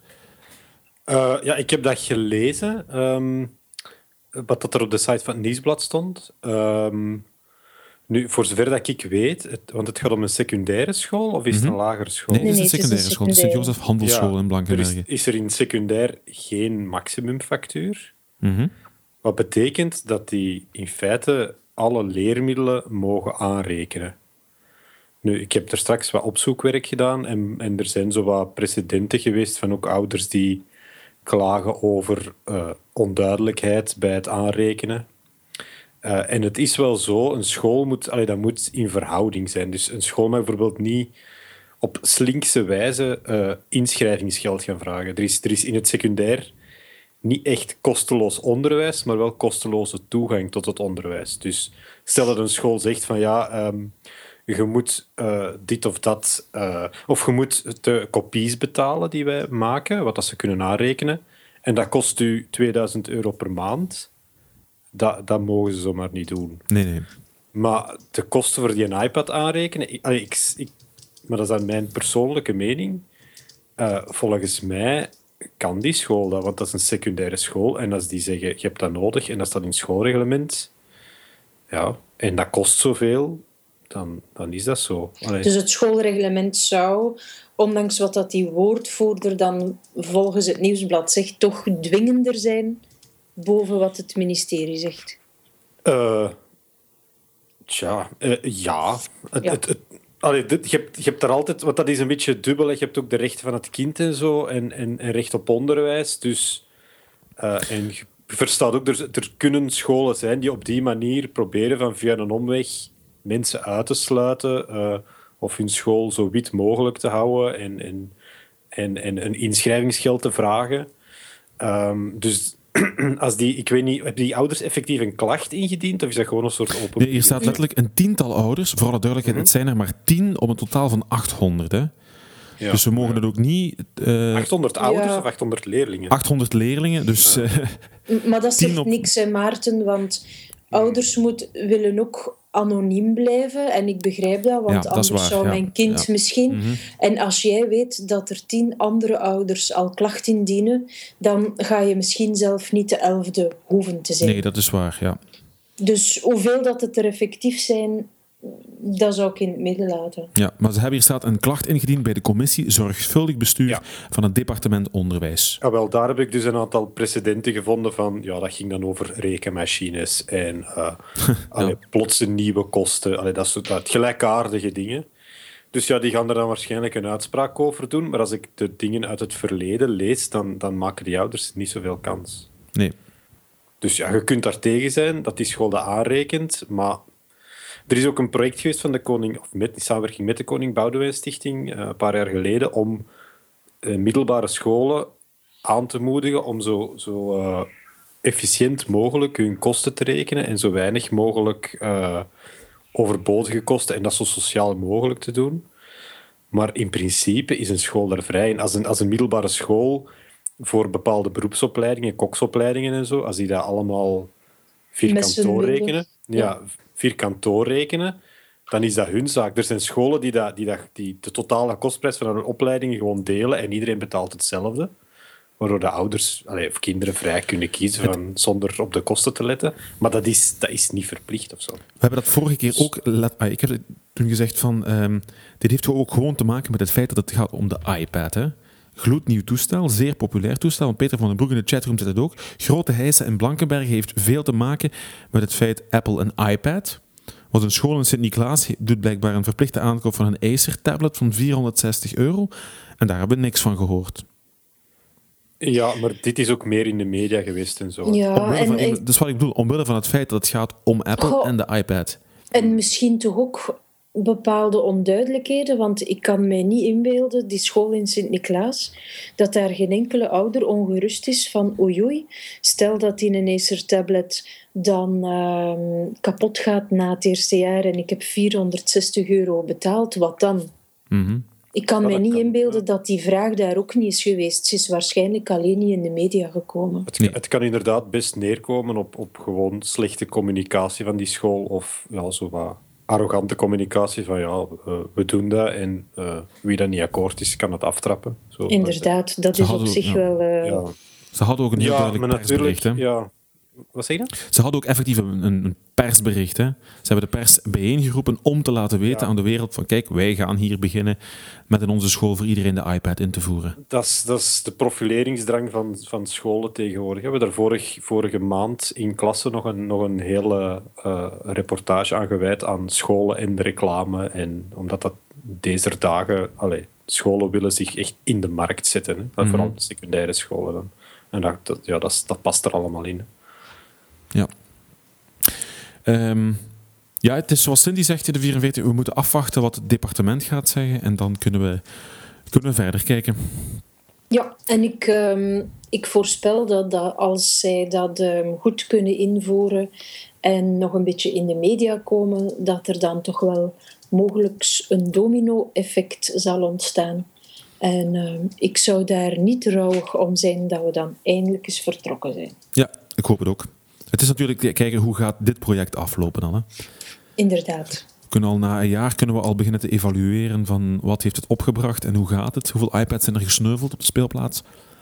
Uh, ja, ik heb dat gelezen. Um... Wat dat er op de site van het Nieuwsblad stond. Um, nu, voor zover dat ik weet, het, want het gaat om een secundaire school of is het mm-hmm. een lagere school? Nee, het is een secundaire nee, school. De Sint-Jozef Handelsschool ja, in Blankenberge. Is, is er in secundair geen maximumfactuur? Mm-hmm. Wat betekent dat die in feite alle leermiddelen mogen aanrekenen. Nu, ik heb er straks wat opzoekwerk gedaan en, en er zijn zo wat precedenten geweest van ook ouders die klagen over uh, onduidelijkheid bij het aanrekenen. Uh, en het is wel zo, een school moet, allee, dat moet in verhouding zijn. Dus een school mag bijvoorbeeld niet op slinkse wijze uh, inschrijvingsgeld gaan vragen. Er is, er is in het secundair niet echt kosteloos onderwijs, maar wel kosteloze toegang tot het onderwijs. Dus stel dat een school zegt van ja, um, je moet uh, dit of dat, uh, of je moet de kopies betalen die wij maken, wat dat ze kunnen aanrekenen, en dat kost u tweeduizend euro per maand. Dat, dat mogen ze zomaar niet doen. Nee, nee. Maar de kosten voor die een iPad aanrekenen, ik, ik, ik, maar dat is dan mijn persoonlijke mening. Uh, volgens mij kan die school dat, want dat is een secundaire school. En als die zeggen, je hebt dat nodig, en dat staat in het schoolreglement, ja, en dat kost zoveel, dan, dan is dat zo. Allee. Dus het schoolreglement zou, ondanks wat dat die woordvoerder dan volgens het Nieuwsblad zegt, toch dwingender zijn boven wat het ministerie zegt? Uh, tja, uh, ja. Het, ja. Het, het, allee, dit, je, hebt, je hebt daar altijd... Want dat is een beetje dubbel. Je hebt ook de rechten van het kind en zo. En, en, en recht op onderwijs. Dus... Uh, en je verstaat ook, er, er kunnen scholen zijn die op die manier proberen van via een omweg mensen uit te sluiten. Uh, of hun school zo wit mogelijk te houden. En, en, en, en een inschrijvingsgeld te vragen. Um, dus... Als die, ik weet niet, hebben die ouders effectief een klacht ingediend? Of is dat gewoon een soort open... Nee, hier staat letterlijk een tiental ouders. Voor alle duidelijkheid, mm-hmm. het zijn er maar tien op een totaal van achthonderd. Hè. Ja. Dus we mogen ja. het ook niet... Uh, achthonderd ouders ja. of achthonderd leerlingen? achthonderd leerlingen, dus... Ja. Uh, maar dat zegt op... niks, hè, Maarten, want ouders moet, willen ook anoniem blijven. En ik begrijp dat, want Ja, dat anders is waar, zou ja. mijn kind Ja. misschien... Mhm. En als jij weet dat er tien andere ouders al klacht indienen, dan ga je misschien zelf niet de elfde hoeven te zijn. Nee, dat is waar, ja. Dus hoeveel dat het er effectief zijn, dat zou ik in het midden laten. Ja, maar ze hebben hier staat een klacht ingediend bij de commissie Zorgvuldig Bestuur Ja. van het departement Onderwijs. Ja, wel, daar heb ik dus een aantal precedenten gevonden van, ja, dat ging dan over rekenmachines en uh, allee, plotse nieuwe kosten, allee, dat soort dat, gelijkaardige dingen. Dus ja, die gaan er dan waarschijnlijk een uitspraak over doen, maar als ik de dingen uit het verleden lees, dan, dan maken die ouders niet zoveel kans. Nee. Dus ja, je kunt daar tegen zijn dat die school dat aanrekent, maar er is ook een project geweest van de Koning, of met, in samenwerking met de Koning Boudewijn Stichting, uh, een paar jaar geleden, om uh, middelbare scholen aan te moedigen om zo, zo uh, efficiënt mogelijk hun kosten te rekenen en zo weinig mogelijk uh, overbodige kosten en dat zo sociaal mogelijk te doen. Maar in principe is een school daar vrij in. Als een, als een middelbare school voor bepaalde beroepsopleidingen, koksopleidingen en zo, als die dat allemaal vierkant doorrekenen, ja, vierkant doorrekenen, dan is dat hun zaak. Er zijn scholen die, dat, die, dat, die de totale kostprijs van hun opleidingen gewoon delen en iedereen betaalt hetzelfde. Waardoor de ouders allee, of kinderen vrij kunnen kiezen van, zonder op de kosten te letten. Maar dat is, dat is niet verplicht of zo. We hebben dat vorige keer ook... Let, ah, ik heb toen gezegd van... Um, dit heeft ook gewoon te maken met het feit dat het gaat om de iPad. Hè? Gloednieuw toestel, zeer populair toestel. Want Peter van den Broek in de chatroom zit het ook. Grote Heijsen en Blankenberg heeft veel te maken met het feit Apple een iPad. Want een school in Sint-Niklaas doet blijkbaar een verplichte aankoop van een Acer-tablet van vierhonderdzestig euro. En daar hebben we niks van gehoord. Ja, maar dit is ook meer in de media geweest en zo. Ja, en, van, en, dat is wat ik bedoel. Omwille van het feit dat het gaat om Apple Goh, en de iPad. En misschien toch ook bepaalde onduidelijkheden, want ik kan mij niet inbeelden, die school in Sint-Niklaas, dat daar geen enkele ouder ongerust is van oei oei, stel dat die een Acer-tablet dan uh, kapot gaat na het eerste jaar en ik heb vierhonderdzestig euro betaald, wat dan? Mm-hmm. Ik kan Ja, mij dat niet kan, inbeelden ja. dat die vraag daar ook niet is geweest. Ze is waarschijnlijk alleen niet in de media gekomen. Het, Nee. het kan inderdaad best neerkomen op, op gewoon slechte communicatie van die school of ja, zo wat arrogante communicatie van ja, uh, we doen dat en uh, wie dat niet akkoord is, kan het aftrappen. Zo, Inderdaad, dat Ze is op hadden- zich ja. wel... Uh, Ja, Ze hadden ook een heel ja duidelijk maar natuurlijk... persbericht. Hè? Ja. Wat zeg je? Ze hadden ook effectief een, een persbericht. Hè? Ze hebben de pers bijeengeroepen om te laten weten Ja. aan de wereld van kijk, wij gaan hier beginnen met in onze school voor iedereen de iPad in te voeren. Dat is, dat is de profileringsdrang van, van scholen tegenwoordig. We hebben daar vorig, vorige maand in klasse nog een, nog een hele uh, reportage aan gewijd aan scholen en de reclame. En omdat dat deze dagen... Allee, scholen willen zich echt in de markt zetten. Hè? Mm-hmm. Vooral de secundaire scholen dan. En dat, dat, ja, dat, dat past er allemaal in. Hè? Ja. Um, ja, het is zoals Cindy zegt in de vierenveertig, we moeten afwachten wat het departement gaat zeggen en dan kunnen we, kunnen we verder kijken. Ja, en ik, um, ik voorspel dat, dat als zij dat um, goed kunnen invoeren en nog een beetje in de media komen, dat er dan toch wel mogelijk een domino-effect zal ontstaan. En um, ik zou daar niet rouwig om zijn dat we dan eindelijk eens vertrokken zijn. Ja, ik hoop het ook. Het is natuurlijk kijken hoe gaat dit project aflopen dan. Hè? Inderdaad. We kunnen al na een jaar kunnen we al beginnen te evalueren van wat heeft het opgebracht en hoe gaat het. Hoeveel iPads zijn er gesneuveld op de speelplaats.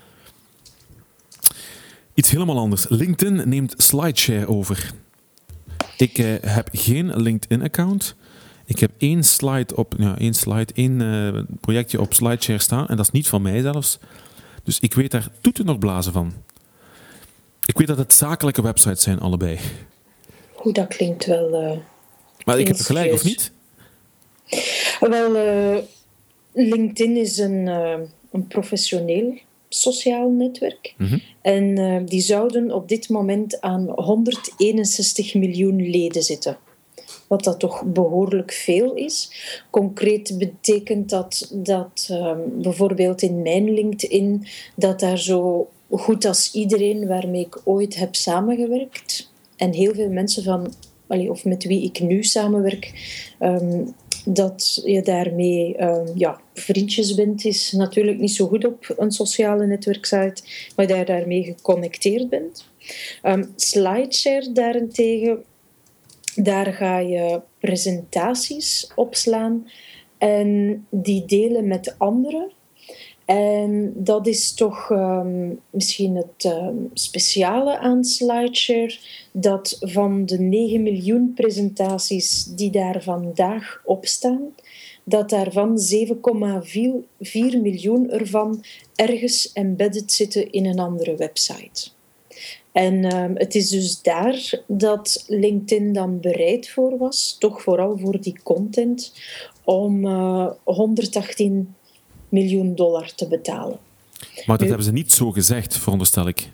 Iets helemaal anders. LinkedIn neemt SlideShare over. Ik uh, heb geen LinkedIn-account. Ik heb één slide op, ja, één slide, één uh, projectje op SlideShare staan en dat is niet van mij zelfs. Dus ik weet daar toeten nog blazen van. Ik weet dat het zakelijke websites zijn, allebei. Hoe dat klinkt wel... Uh, maar ik heb gelijk, of niet? Wel, uh, LinkedIn is een, uh, een professioneel sociaal netwerk. Mm-hmm. En uh, die zouden op dit moment aan honderdeenenzestig miljoen leden zitten. Wat dat toch behoorlijk veel is. Concreet betekent dat, dat uh, bijvoorbeeld in mijn LinkedIn, dat daar zo goed als iedereen waarmee ik ooit heb samengewerkt, en heel veel mensen van, of met wie ik nu samenwerk, um, dat je daarmee um, ja, vriendjes bent, is natuurlijk niet zo goed op een sociale netwerksite, maar dat je daarmee geconnecteerd bent. Um, SlideShare daarentegen daar ga je presentaties opslaan en die delen met anderen. En dat is toch um, misschien het um, speciale aan SlideShare, dat van de negen miljoen presentaties die daar vandaag op staan, dat daarvan zeven komma vier miljoen ervan ergens embedded zitten in een andere website. En um, het is dus daar dat LinkedIn dan bereid voor was, toch vooral voor die content, om uh, honderdachttien miljoen dollar te betalen. Maar dat nu, hebben ze niet zo gezegd, veronderstel ik.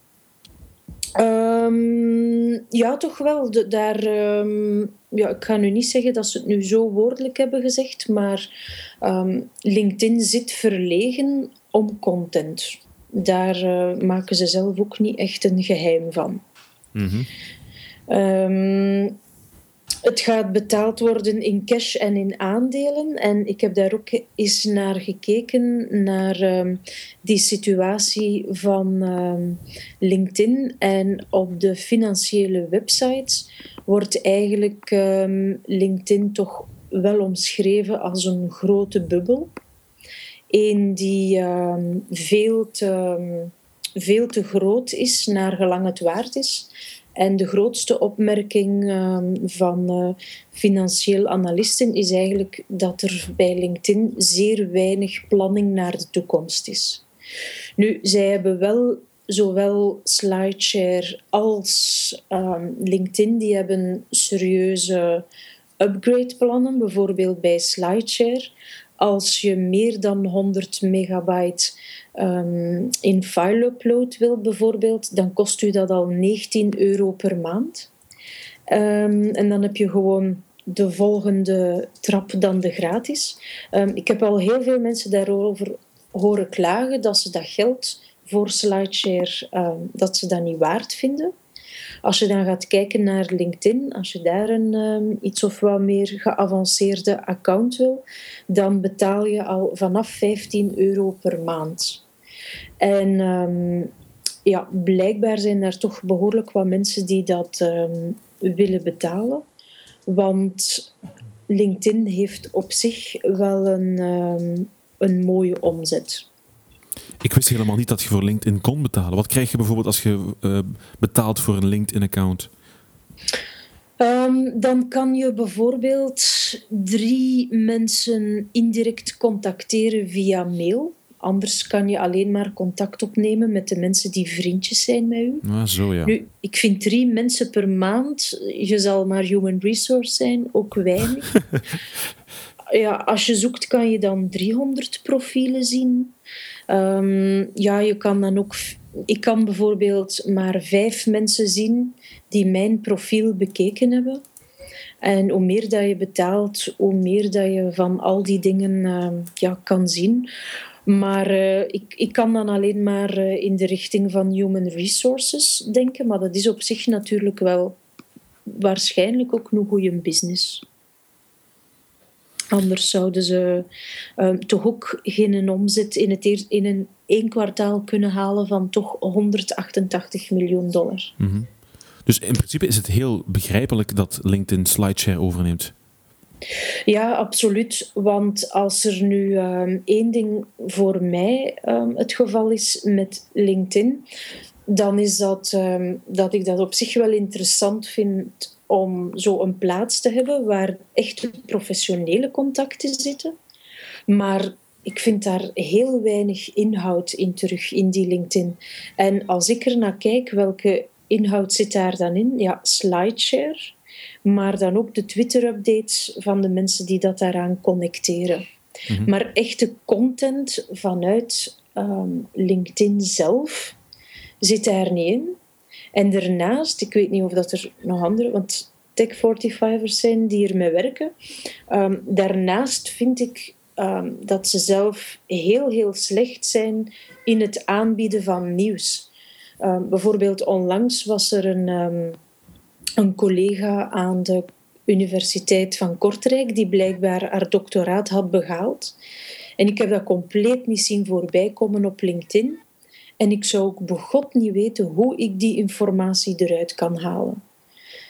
Um, ja, toch wel. De, daar, um, ja, ik ga nu niet zeggen dat ze het nu zo woordelijk hebben gezegd, maar um, LinkedIn zit verlegen om content. Daar uh, maken ze zelf ook niet echt een geheim van. Mm-hmm. Um, Het gaat betaald worden in cash en in aandelen. En ik heb daar ook eens naar gekeken, naar um, die situatie van um, LinkedIn. En op de financiële websites wordt eigenlijk um, LinkedIn toch wel omschreven als een grote bubbel. Een die um, veel, te, veel te groot is naar gelang het waard is. En de grootste opmerking um, van uh, financieel analisten is eigenlijk dat er bij LinkedIn zeer weinig planning naar de toekomst is. Nu, zij hebben wel zowel SlideShare als um, LinkedIn, die hebben serieuze upgrade-plannen, bijvoorbeeld bij SlideShare. Als je meer dan honderd megabyte um, in file upload wilt bijvoorbeeld, dan kost u dat al negentien euro per maand. Um, en dan heb je gewoon de volgende trap dan de gratis. Um, ik heb al heel veel mensen daarover horen klagen dat ze dat geld voor SlideShare um, dat ze dat niet waard vinden. Als je dan gaat kijken naar LinkedIn, als je daar een um, iets of wat meer geavanceerde account wil, dan betaal je al vanaf vijftien euro per maand. En um, ja, blijkbaar zijn er toch behoorlijk wat mensen die dat um, willen betalen. Want LinkedIn heeft op zich wel een, um, een mooie omzet. Ik wist helemaal niet dat je voor LinkedIn kon betalen. Wat krijg je bijvoorbeeld als je uh, betaalt voor een LinkedIn-account? Um, dan kan je bijvoorbeeld drie mensen indirect contacteren via mail. Anders kan je alleen maar contact opnemen met de mensen die vriendjes zijn met u. Ah, zo ja. Nu, ik vind drie mensen per maand, je zal maar human resource zijn, ook weinig. Ja, als je zoekt kan je dan driehonderd profielen zien. Um, ja, je kan dan ook... Ik kan bijvoorbeeld maar vijf mensen zien die mijn profiel bekeken hebben. En hoe meer dat je betaalt, hoe meer dat je van al die dingen uh, ja, kan zien. Maar uh, ik, ik kan dan alleen maar uh, in de richting van human resources denken. Maar dat is op zich natuurlijk wel waarschijnlijk ook een goede business. Anders zouden ze uh, toch ook geen omzet in, het eer, in een één kwartaal kunnen halen van toch honderdachtentachtig miljoen dollar. Mm-hmm. Dus in principe is het heel begrijpelijk dat LinkedIn SlideShare overneemt. Ja, absoluut. Want als er nu um, één ding voor mij um, het geval is met LinkedIn, dan is dat um, dat ik dat op zich wel interessant vind om zo een plaats te hebben waar echt professionele contacten zitten. Maar ik vind daar heel weinig inhoud in terug in die LinkedIn. En als ik er naar kijk, welke inhoud zit daar dan in? Ja, SlideShare, maar dan ook de Twitter-updates van de mensen die dat daaraan connecteren. Mm-hmm. Maar echte content vanuit um, LinkedIn zelf zit daar niet in. En daarnaast, ik weet niet of dat er nog andere, want Tech vijfenveertigers zijn die ermee werken. Um, daarnaast vind ik um, dat ze zelf heel, heel slecht zijn in het aanbieden van nieuws. Um, bijvoorbeeld onlangs was er een, um, een collega aan de Universiteit van Kortrijk die blijkbaar haar doctoraat had behaald. En ik heb dat compleet niet zien voorbij komen op LinkedIn. En ik zou ook begot niet weten hoe ik die informatie eruit kan halen.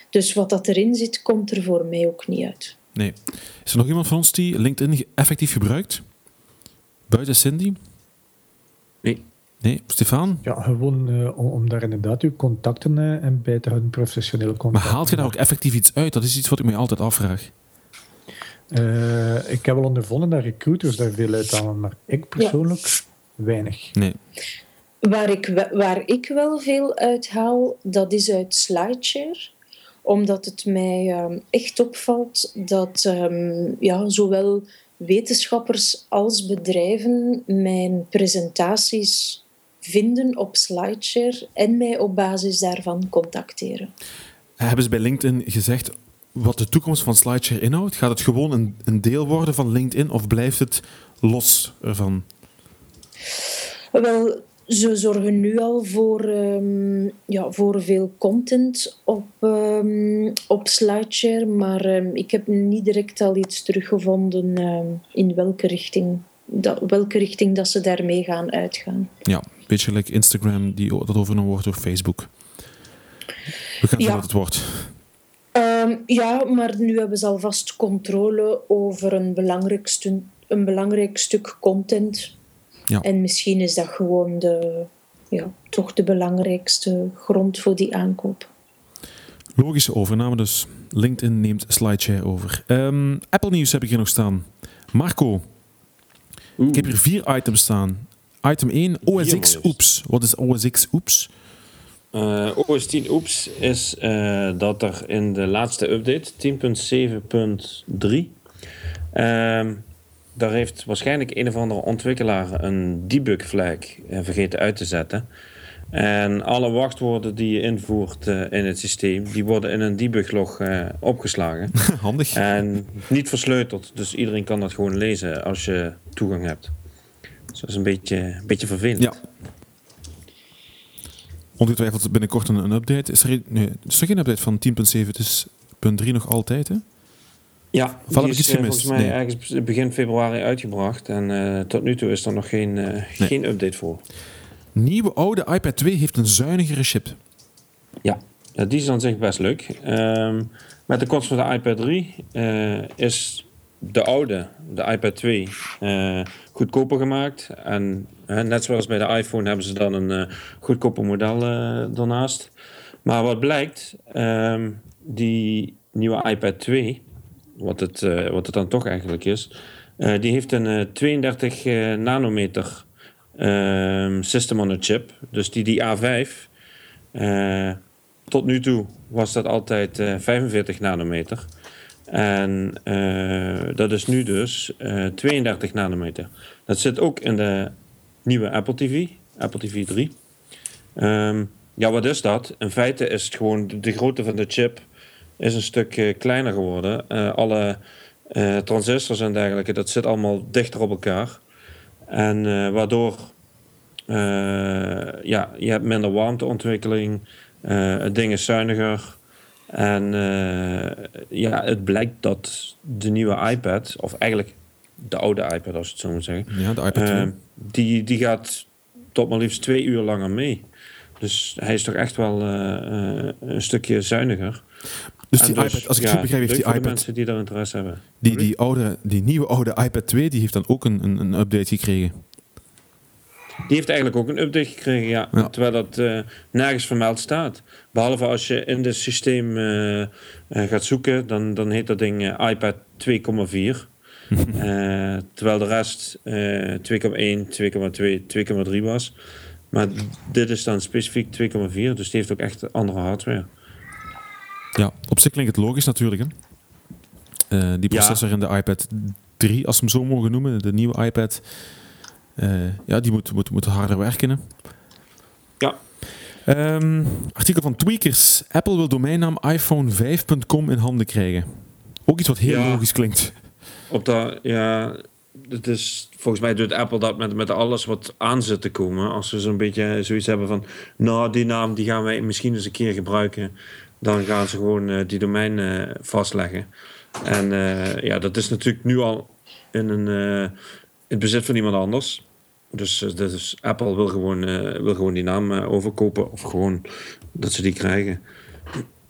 Dus wat dat erin zit, komt er voor mij ook niet uit. Nee. Is er nog iemand van ons die LinkedIn effectief gebruikt? Buiten Cindy? Nee. Nee, Stefan? Ja, gewoon uh, om, om daar inderdaad uw contacten uh, en bij te houden, professionele contacten. Maar haalt je daar ook effectief iets uit? Dat is iets wat ik me altijd afvraag. Uh, ik heb wel ondervonden dat recruiters daar veel uit halen, maar ik persoonlijk ja. weinig. Nee. Waar ik, waar ik wel veel uit haal, dat is uit SlideShare. Omdat het mij um, echt opvalt dat um, ja, zowel wetenschappers als bedrijven mijn presentaties vinden op SlideShare en mij op basis daarvan contacteren. Hebben ze bij LinkedIn gezegd wat de toekomst van SlideShare inhoudt? Gaat het gewoon een, een deel worden van LinkedIn of blijft het los ervan? Wel, ze zorgen nu al voor, um, ja, voor veel content op, um, op SlideShare, maar um, ik heb niet direct al iets teruggevonden um, in welke richting, dat, welke richting dat ze daarmee gaan uitgaan. Ja, een beetje like Instagram die, dat overgenomen wordt door Facebook. We gaan zien ja. wat het wordt. Um, ja, maar nu hebben ze alvast controle over een belangrijk, stu- een belangrijk stuk content. Ja. En misschien is dat gewoon de, ja, toch de belangrijkste grond voor die aankoop. Logische overname dus. LinkedIn neemt SlideShare over. Um, Apple nieuws heb ik hier nog staan. Marco, Oeh. ik heb hier vier items staan. Item één, O S X Oeps. Wat is O S X Oeps? Uh, O S tien Oeps is uh, dat er in de laatste update, tien punt zeven punt drie... Uh, daar heeft waarschijnlijk een of andere ontwikkelaar een debug flag vergeten uit te zetten. En alle wachtwoorden die je invoert uh, in het systeem, die worden in een debuglog uh, opgeslagen. Handig. En niet versleuteld, dus iedereen kan dat gewoon lezen als je toegang hebt. Dus dat is een beetje, een beetje vervelend. Ja. Ongetwijfeld binnenkort een, een update. Is er, nee, is er geen update van tien punt zeven, het is punt drie nog altijd, hè? Ja, Val die ik is iets gemist? volgens mij nee. ergens begin februari uitgebracht. En uh, tot nu toe is er nog geen, uh, nee. geen update voor. Nieuwe oude iPad twee heeft een zuinigere chip. Ja, die is aan zich best leuk. Um, met de komst van de iPad drie uh, is de oude, de iPad twee, uh, goedkoper gemaakt. En uh, net zoals bij de iPhone hebben ze dan een uh, goedkoper model uh, daarnaast. Maar wat blijkt, um, die nieuwe iPad twee... Wat het, uh, wat het dan toch eigenlijk is. Uh, die heeft een uh, tweeëndertig uh, nanometer uh, system on a chip. Dus die, die A vijf. Uh, tot nu toe was dat altijd uh, vijfenveertig nanometer. En uh, dat is nu dus uh, tweeëndertig nanometer. Dat zit ook in de nieuwe Apple T V. Apple T V drie. Um, ja, wat is dat? In feite is het gewoon de, de grootte van de chip is een stuk uh, kleiner geworden. Uh, alle uh, transistors en dergelijke, dat zit allemaal dichter op elkaar. En uh, waardoor uh, ja, je hebt minder warmteontwikkeling. Uh, het ding is zuiniger. En uh, ja, het blijkt dat de nieuwe iPad, of eigenlijk de oude iPad als je het zo moet zeggen. Ja, de iPad twee. Uh, die, die gaat tot maar liefst twee uur langer mee. Dus hij is toch echt wel uh, uh, een stukje zuiniger. Dus die dus, iPad, als ik het ja, goed begrijp, heeft die iPad... mensen die daar interesse hebben. Die, die, oude, die nieuwe oude iPad twee, die heeft dan ook een, een, een update gekregen? Die heeft eigenlijk ook een update gekregen, ja. ja. Terwijl dat uh, nergens vermeld staat. Behalve als je in het systeem uh, uh, gaat zoeken, dan, dan heet dat ding uh, iPad twee komma vier. uh, terwijl de rest uh, twee komma één, twee komma twee, twee komma drie was. Maar dit is dan specifiek twee komma vier, dus die heeft ook echt andere hardware. Ja, op zich klinkt het logisch natuurlijk. Hè? Uh, die processor ja. in de iPad drie, als we hem zo mogen noemen, de nieuwe iPad, uh, ja, die moet, moet, moet harder werken. Hè? Ja. Um, artikel van Tweakers. Apple wil domeinnaam iPhone vijf punt com in handen krijgen. Ook iets wat heel ja. logisch klinkt. Op dat, ja... Het is, volgens mij doet Apple dat met, met alles wat aan zit te komen. Als we zo'n beetje zoiets hebben van... Nou, die naam die gaan wij misschien eens een keer gebruiken. Dan gaan ze gewoon uh, die domein uh, vastleggen. En uh, ja, dat is natuurlijk nu al in, een, uh, in het bezit van iemand anders. Dus, uh, dus Apple wil gewoon, uh, wil gewoon die naam uh, overkopen. Of gewoon dat ze die krijgen.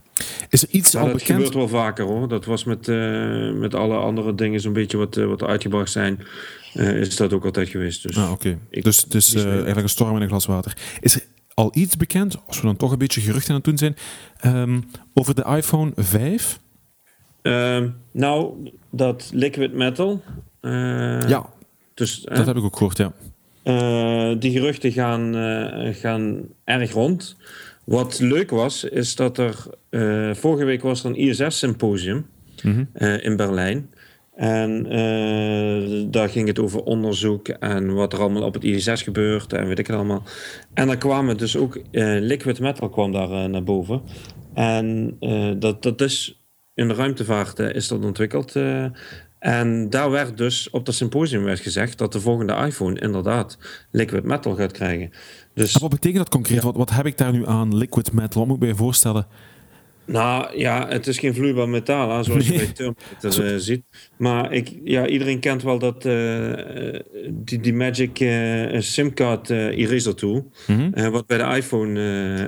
Is er iets Maar al dat bekend? gebeurt wel vaker hoor. Dat was met, uh, met alle andere dingen zo'n beetje wat, uh, wat uitgebracht zijn. Uh, is dat ook altijd geweest. Dus, ah, okay. dus het is uh, eigenlijk een storm in een glas water. Is er al iets bekend, als we dan toch een beetje geruchten aan het doen zijn, um, over de iPhone vijf? Uh, nou, dat liquid metal. Uh, ja, dus, dat uh, heb ik ook gehoord, ja. Uh, die geruchten gaan, uh, gaan erg rond. Wat leuk was, is dat er... Uh, vorige week was er een I S S-symposium mm-hmm. uh, in Berlijn. En uh, daar ging het over onderzoek en wat er allemaal op het I S S gebeurt en weet ik het allemaal. En daar kwamen dus ook... Uh, liquid metal kwam daar uh, naar boven. En uh, dat, dat is... In de ruimtevaart uh, is dat ontwikkeld. Uh, en daar werd dus op dat symposium werd gezegd dat de volgende iPhone inderdaad liquid metal gaat krijgen. Dus, en wat betekent dat concreet? Ja. Wat, wat heb ik daar nu aan, liquid metal? Wat moet ik me je voorstellen? Nou ja, het is geen vloeibaar metaal, hè, zoals nee. je bij Terminator uh, ziet. Maar ik, ja, iedereen kent wel dat, uh, die, die Magic uh, SIM-card uh, eraser tool, mm-hmm. uh, wat bij de iPhone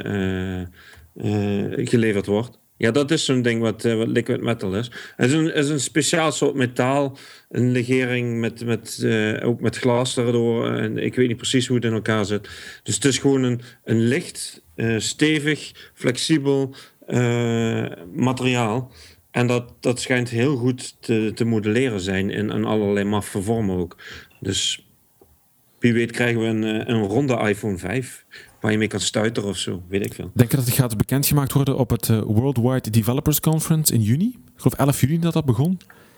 uh, uh, uh, geleverd wordt. Ja, dat is zo'n ding wat, uh, wat liquid metal is. Het is een, is een speciaal soort metaal, een legering met, met, uh, ook met glas daardoor. En ik weet niet precies hoe het in elkaar zit. Dus het is gewoon een, een licht, uh, stevig, flexibel uh, materiaal. En dat, dat schijnt heel goed te, te modelleren zijn in, in allerlei maffe vormen ook. Dus wie weet krijgen we een, een ronde iPhone vijf... waar je mee kan stuiteren of zo, weet ik veel. Denk je dat het gaat bekendgemaakt worden op het uh, Worldwide Developers Conference in juni? Ik geloof elf juni dat dat begon.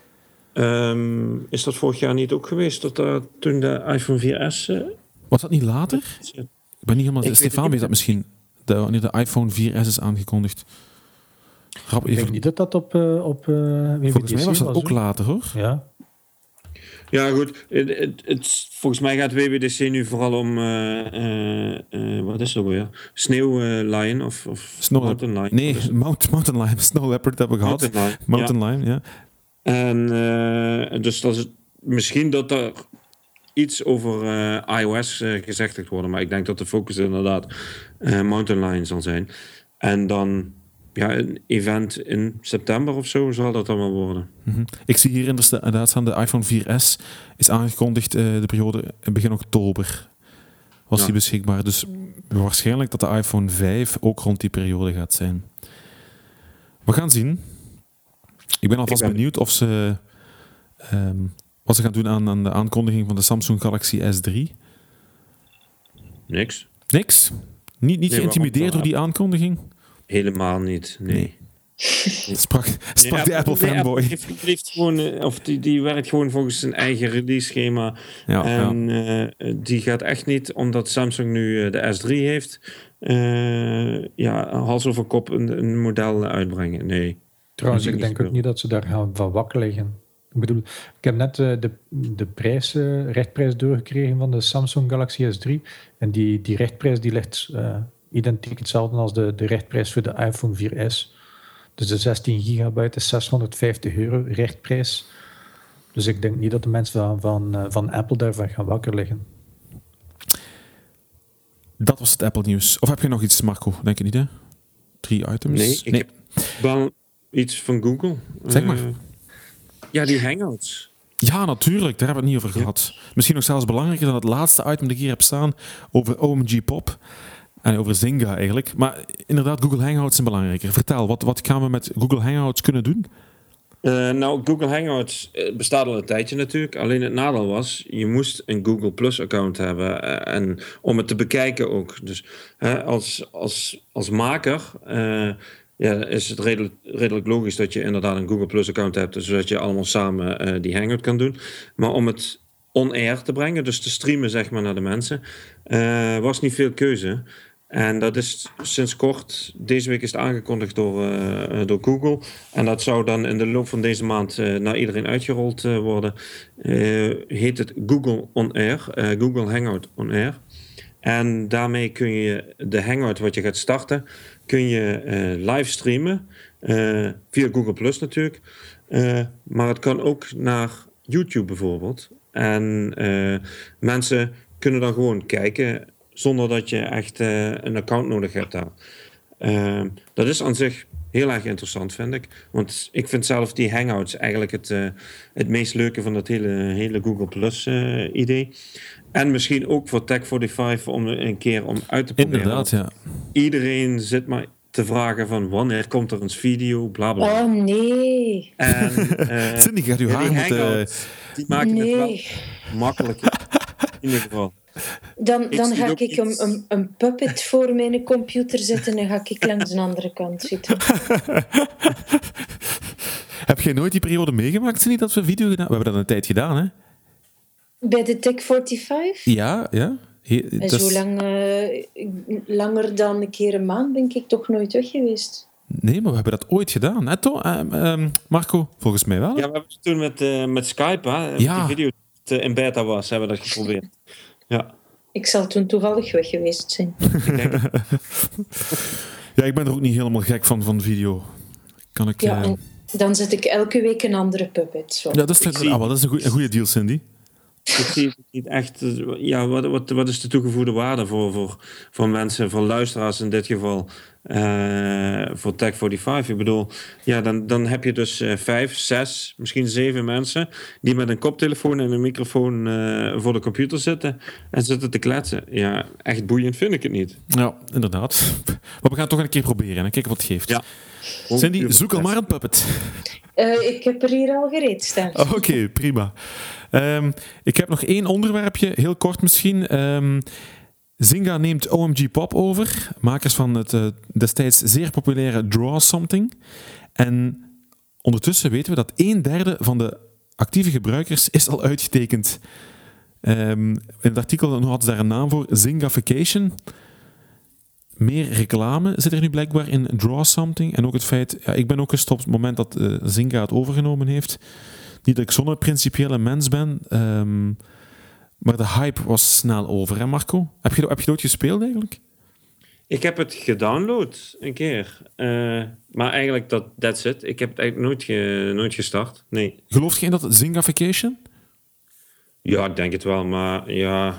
Um, is dat vorig jaar niet ook geweest? Dat uh, toen de iPhone vier S... Uh... Was dat niet later? Ik ben niet helemaal... Stefan weet dat misschien. De, wanneer de iPhone vier S is aangekondigd. Rap even. Ik denk niet dat dat op... Uh, op uh, W W D C Volgens mij was dat was, ook later, hoor. Ja. Ja, goed. Het, het, het, volgens mij gaat W W D C nu vooral om... Uh, uh, uh, wat is het ook weer? Sneeuwlion uh, of, of Snow Mountain Lion? Nee, Mount, Mountain Lion. Snow Leopard hebben we gehad. Mountain Lion, Mountain ja. Lion, ja. En uh, dus dat is misschien dat er iets over uh, iOS uh, gezegd gaat worden. Maar ik denk dat de focus inderdaad uh, Mountain Lion zal zijn. En dan... Ja, een event in september of zo zal dat allemaal worden. Mm-hmm. Ik zie hier inderdaad staan, de iPhone vier S is aangekondigd uh, de periode begin oktober. Was ja. die beschikbaar. Dus waarschijnlijk dat de iPhone vijf ook rond die periode gaat zijn. We gaan zien. Ik ben alvast ik ben... benieuwd of ze um, wat ze gaan doen aan, aan de aankondiging van de Samsung Galaxy S drie. Niks. Niks? Niet, niet nee, geïntimideerd door die aankondiging? Helemaal niet, nee. nee. Sprak, sprak nee, de Apple fanboy. Die, heeft gewoon, of die, die werkt gewoon volgens zijn eigen release schema. Ja, en ja. Uh, die gaat echt niet, omdat Samsung nu uh, de S drie heeft, uh, ja, hals over kop een, een model uitbrengen. Nee. Trouwens, ik denk ook niet dat ze daar gaan van wakker liggen. Ik bedoel, ik heb net uh, de, de prijs, uh, rechtprijs doorgekregen van de Samsung Galaxy S drie. En die, die rechtprijs die ligt... Uh, identiek hetzelfde als de, de rechtprijs voor de iPhone vier S. Dus de zestien gigabyte is zeshonderdvijftig euro rechtprijs. Dus ik denk niet dat de mensen van, van, van Apple daarvan gaan wakker liggen. Dat was het Apple nieuws. Of heb je nog iets, Marco? Denk je niet, hè? Drie items? Nee, ik nee. heb wel iets van Google. Zeg maar. Uh, ja, die Hangouts. Ja, natuurlijk. Daar hebben we het niet over gehad. Ja. Misschien nog zelfs belangrijker dan het laatste item dat ik hier heb staan over O M G Pop. En over Zynga eigenlijk. Maar inderdaad, Google Hangouts zijn belangrijker. Vertel, wat, wat gaan we met Google Hangouts kunnen doen? Uh, nou, Google Hangouts bestaat al een tijdje natuurlijk. Alleen het nadeel was, je moest een Google Plus account hebben. Uh, en om het te bekijken ook. Dus uh, als, als, als maker uh, ja, is het redelijk, redelijk logisch dat je inderdaad een Google Plus account hebt. Zodat je allemaal samen uh, die Hangout kan doen. Maar om het on-air te brengen, dus te streamen zeg maar naar de mensen, uh, was niet veel keuze. En dat is sinds kort, deze week is het aangekondigd door, uh, door Google. En dat zou dan in de loop van deze maand uh, naar iedereen uitgerold uh, worden. Uh, heet het Google On Air, uh, Google Hangout On Air. En daarmee kun je de Hangout wat je gaat starten, kun je uh, live streamen. Uh, via Google Plus natuurlijk. Uh, maar het kan ook naar YouTube bijvoorbeeld. En uh, mensen kunnen dan gewoon kijken zonder dat je echt uh, een account nodig hebt daar. Uh, dat is aan zich heel erg interessant, vind ik. Want ik vind zelf die Hangouts eigenlijk het, uh, het meest leuke van dat hele, hele Google Plus uh, idee. En misschien ook voor Tech vijfenveertig om een keer om uit te proberen. Inderdaad, ja. Iedereen zit maar te vragen van wanneer komt er een video, bla bla bla. Oh nee. En, uh, Cindy, gaat uw haar moeten... Die maken nee. het wel makkelijker. In ieder geval. Dan, Ik dan zie ga ook ik een, iets- een, een puppet voor mijn computer zetten en ga ik langs de andere kant zitten. Heb jij nooit die periode meegemaakt, Cindy, dat we video gedaan? We hebben dat een tijd gedaan, hè? Bij de Tech vijfenveertig? Ja, ja. He, En dat zo is- lang, uh, langer dan een keer een maand ben ik toch nooit weg geweest. Nee, maar we hebben dat ooit gedaan, hè, toch? Uh, um, Marco, volgens mij wel. Ja, we hebben het toen met, uh, met Skype, hè, Ja. die video die in beta was, hebben we dat geprobeerd. Ja. Ik zal toen toevallig weg geweest zijn. Ik denk, Ja, ik ben er ook niet helemaal gek van, van video. Kan ik... Ja, uh, en dan zet ik elke week een andere puppet. Zo. ja, dat is, Ik zie- ah, wel, dat is een goeie- een goede deal, Cindy. ik zie het niet echt. uh, Ja, wat, wat, wat is de toegevoegde waarde voor, voor, voor mensen, voor luisteraars in dit geval, uh, voor Tech vijfenveertig? Ik bedoel, ja, dan, dan heb je dus uh, vijf, zes, misschien zeven mensen die met een koptelefoon en een microfoon uh, voor de computer zitten en zitten te kletsen. Ja, echt boeiend vind ik het niet. Ja, inderdaad. Maar we gaan het toch een keer proberen en kijken wat het geeft. Ja. Cindy, zoek al maar een puppet. Uh, ik heb er hier al gereed staan. Oké, okay, prima. Um, ik heb nog één onderwerpje, heel kort misschien. Um, Zynga neemt O M G Pop over, makers van het uh, destijds zeer populaire Draw Something. En ondertussen weten we dat een derde van de actieve gebruikers is al uitgetekend. Um, in het artikel hadden ze daar een naam voor, Zyngafication. Meer reclame zit er nu blijkbaar in Draw Something. En ook het feit, ja, ik ben ook gestopt op het moment dat uh, Zynga het overgenomen heeft. Niet dat ik zo'n principiële mens ben, um, maar de hype was snel over, hè Marco? Heb je, heb je het ooit gespeeld eigenlijk? Ik heb het gedownload een keer. Uh, maar eigenlijk, dat that's it. Ik heb het eigenlijk nooit, ge, nooit gestart. Nee. Geloof je in dat Zyngafication? Ja, ik denk het wel. Maar ja...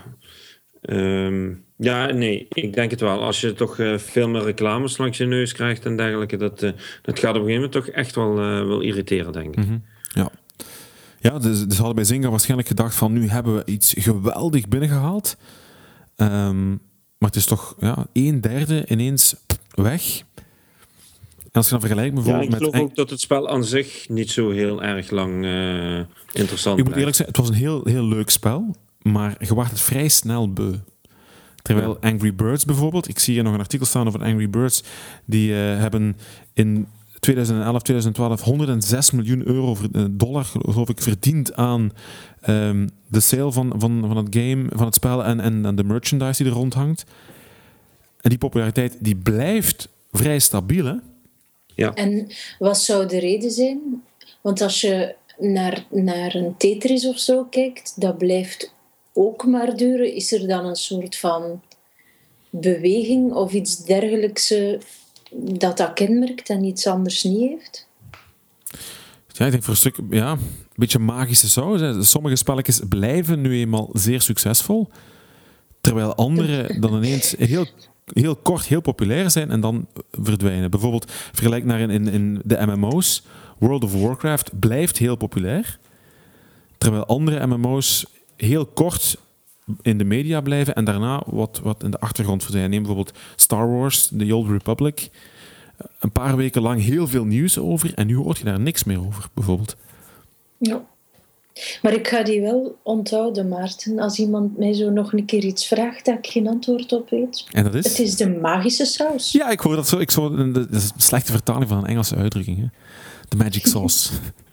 Um, ja, nee. Ik denk het wel. Als je toch uh, veel meer reclames langs je neus krijgt en dergelijke, dat, uh, dat gaat op een gegeven moment toch echt wel, uh, wel irriteren, denk ik. Mm-hmm. Ja. Ja, dus, dus hadden bij Zynga waarschijnlijk gedacht van nu hebben we iets geweldig binnengehaald. Um, maar het is toch ja, een derde ineens weg. En als je dan vergelijkt bijvoorbeeld ja, ik geloof met... ook dat het spel aan zich niet zo heel erg lang uh, interessant Ik moet eerlijk zeggen, het was een heel, heel leuk spel, maar je wordt het vrij snel beu. Terwijl ja. Angry Birds bijvoorbeeld, ik zie hier nog een artikel staan over Angry Birds, die uh, hebben in twintig elf, twintig twaalf honderdzes miljoen euro dollar, geloof ik, verdiend aan um, de sale van, van, van het game, van het spel en, en, en de merchandise die er rondhangt. En die populariteit die blijft vrij stabiel, hè? Ja. En wat zou de reden zijn? Want als je naar, naar een Tetris of zo kijkt, dat blijft ook maar duren. Is er dan een soort van beweging of iets dergelijks dat dat kenmerkt en iets anders niet heeft? Ja, ik denk voor een stuk, ja, een beetje magische saus. Sommige spelletjes blijven nu eenmaal zeer succesvol, terwijl andere dan ineens heel, heel kort heel populair zijn en dan verdwijnen. Bijvoorbeeld, vergelijk naar in, in, in de M M O's. World of Warcraft blijft heel populair, terwijl andere M M O's heel kort in de media blijven en daarna wat, wat in de achtergrond verdwijnen. Neem bijvoorbeeld Star Wars, The Old Republic. Een paar weken lang heel veel nieuws over en nu hoort je daar niks meer over, bijvoorbeeld. Ja. Maar ik ga die wel onthouden, Maarten. Als iemand mij zo nog een keer iets vraagt dat ik geen antwoord op weet. En dat is? Het is de magische saus. Ja, ik hoor dat zo. Ik zo dat is een slechte vertaling van een Engelse uitdrukking. Hè? De magic sauce.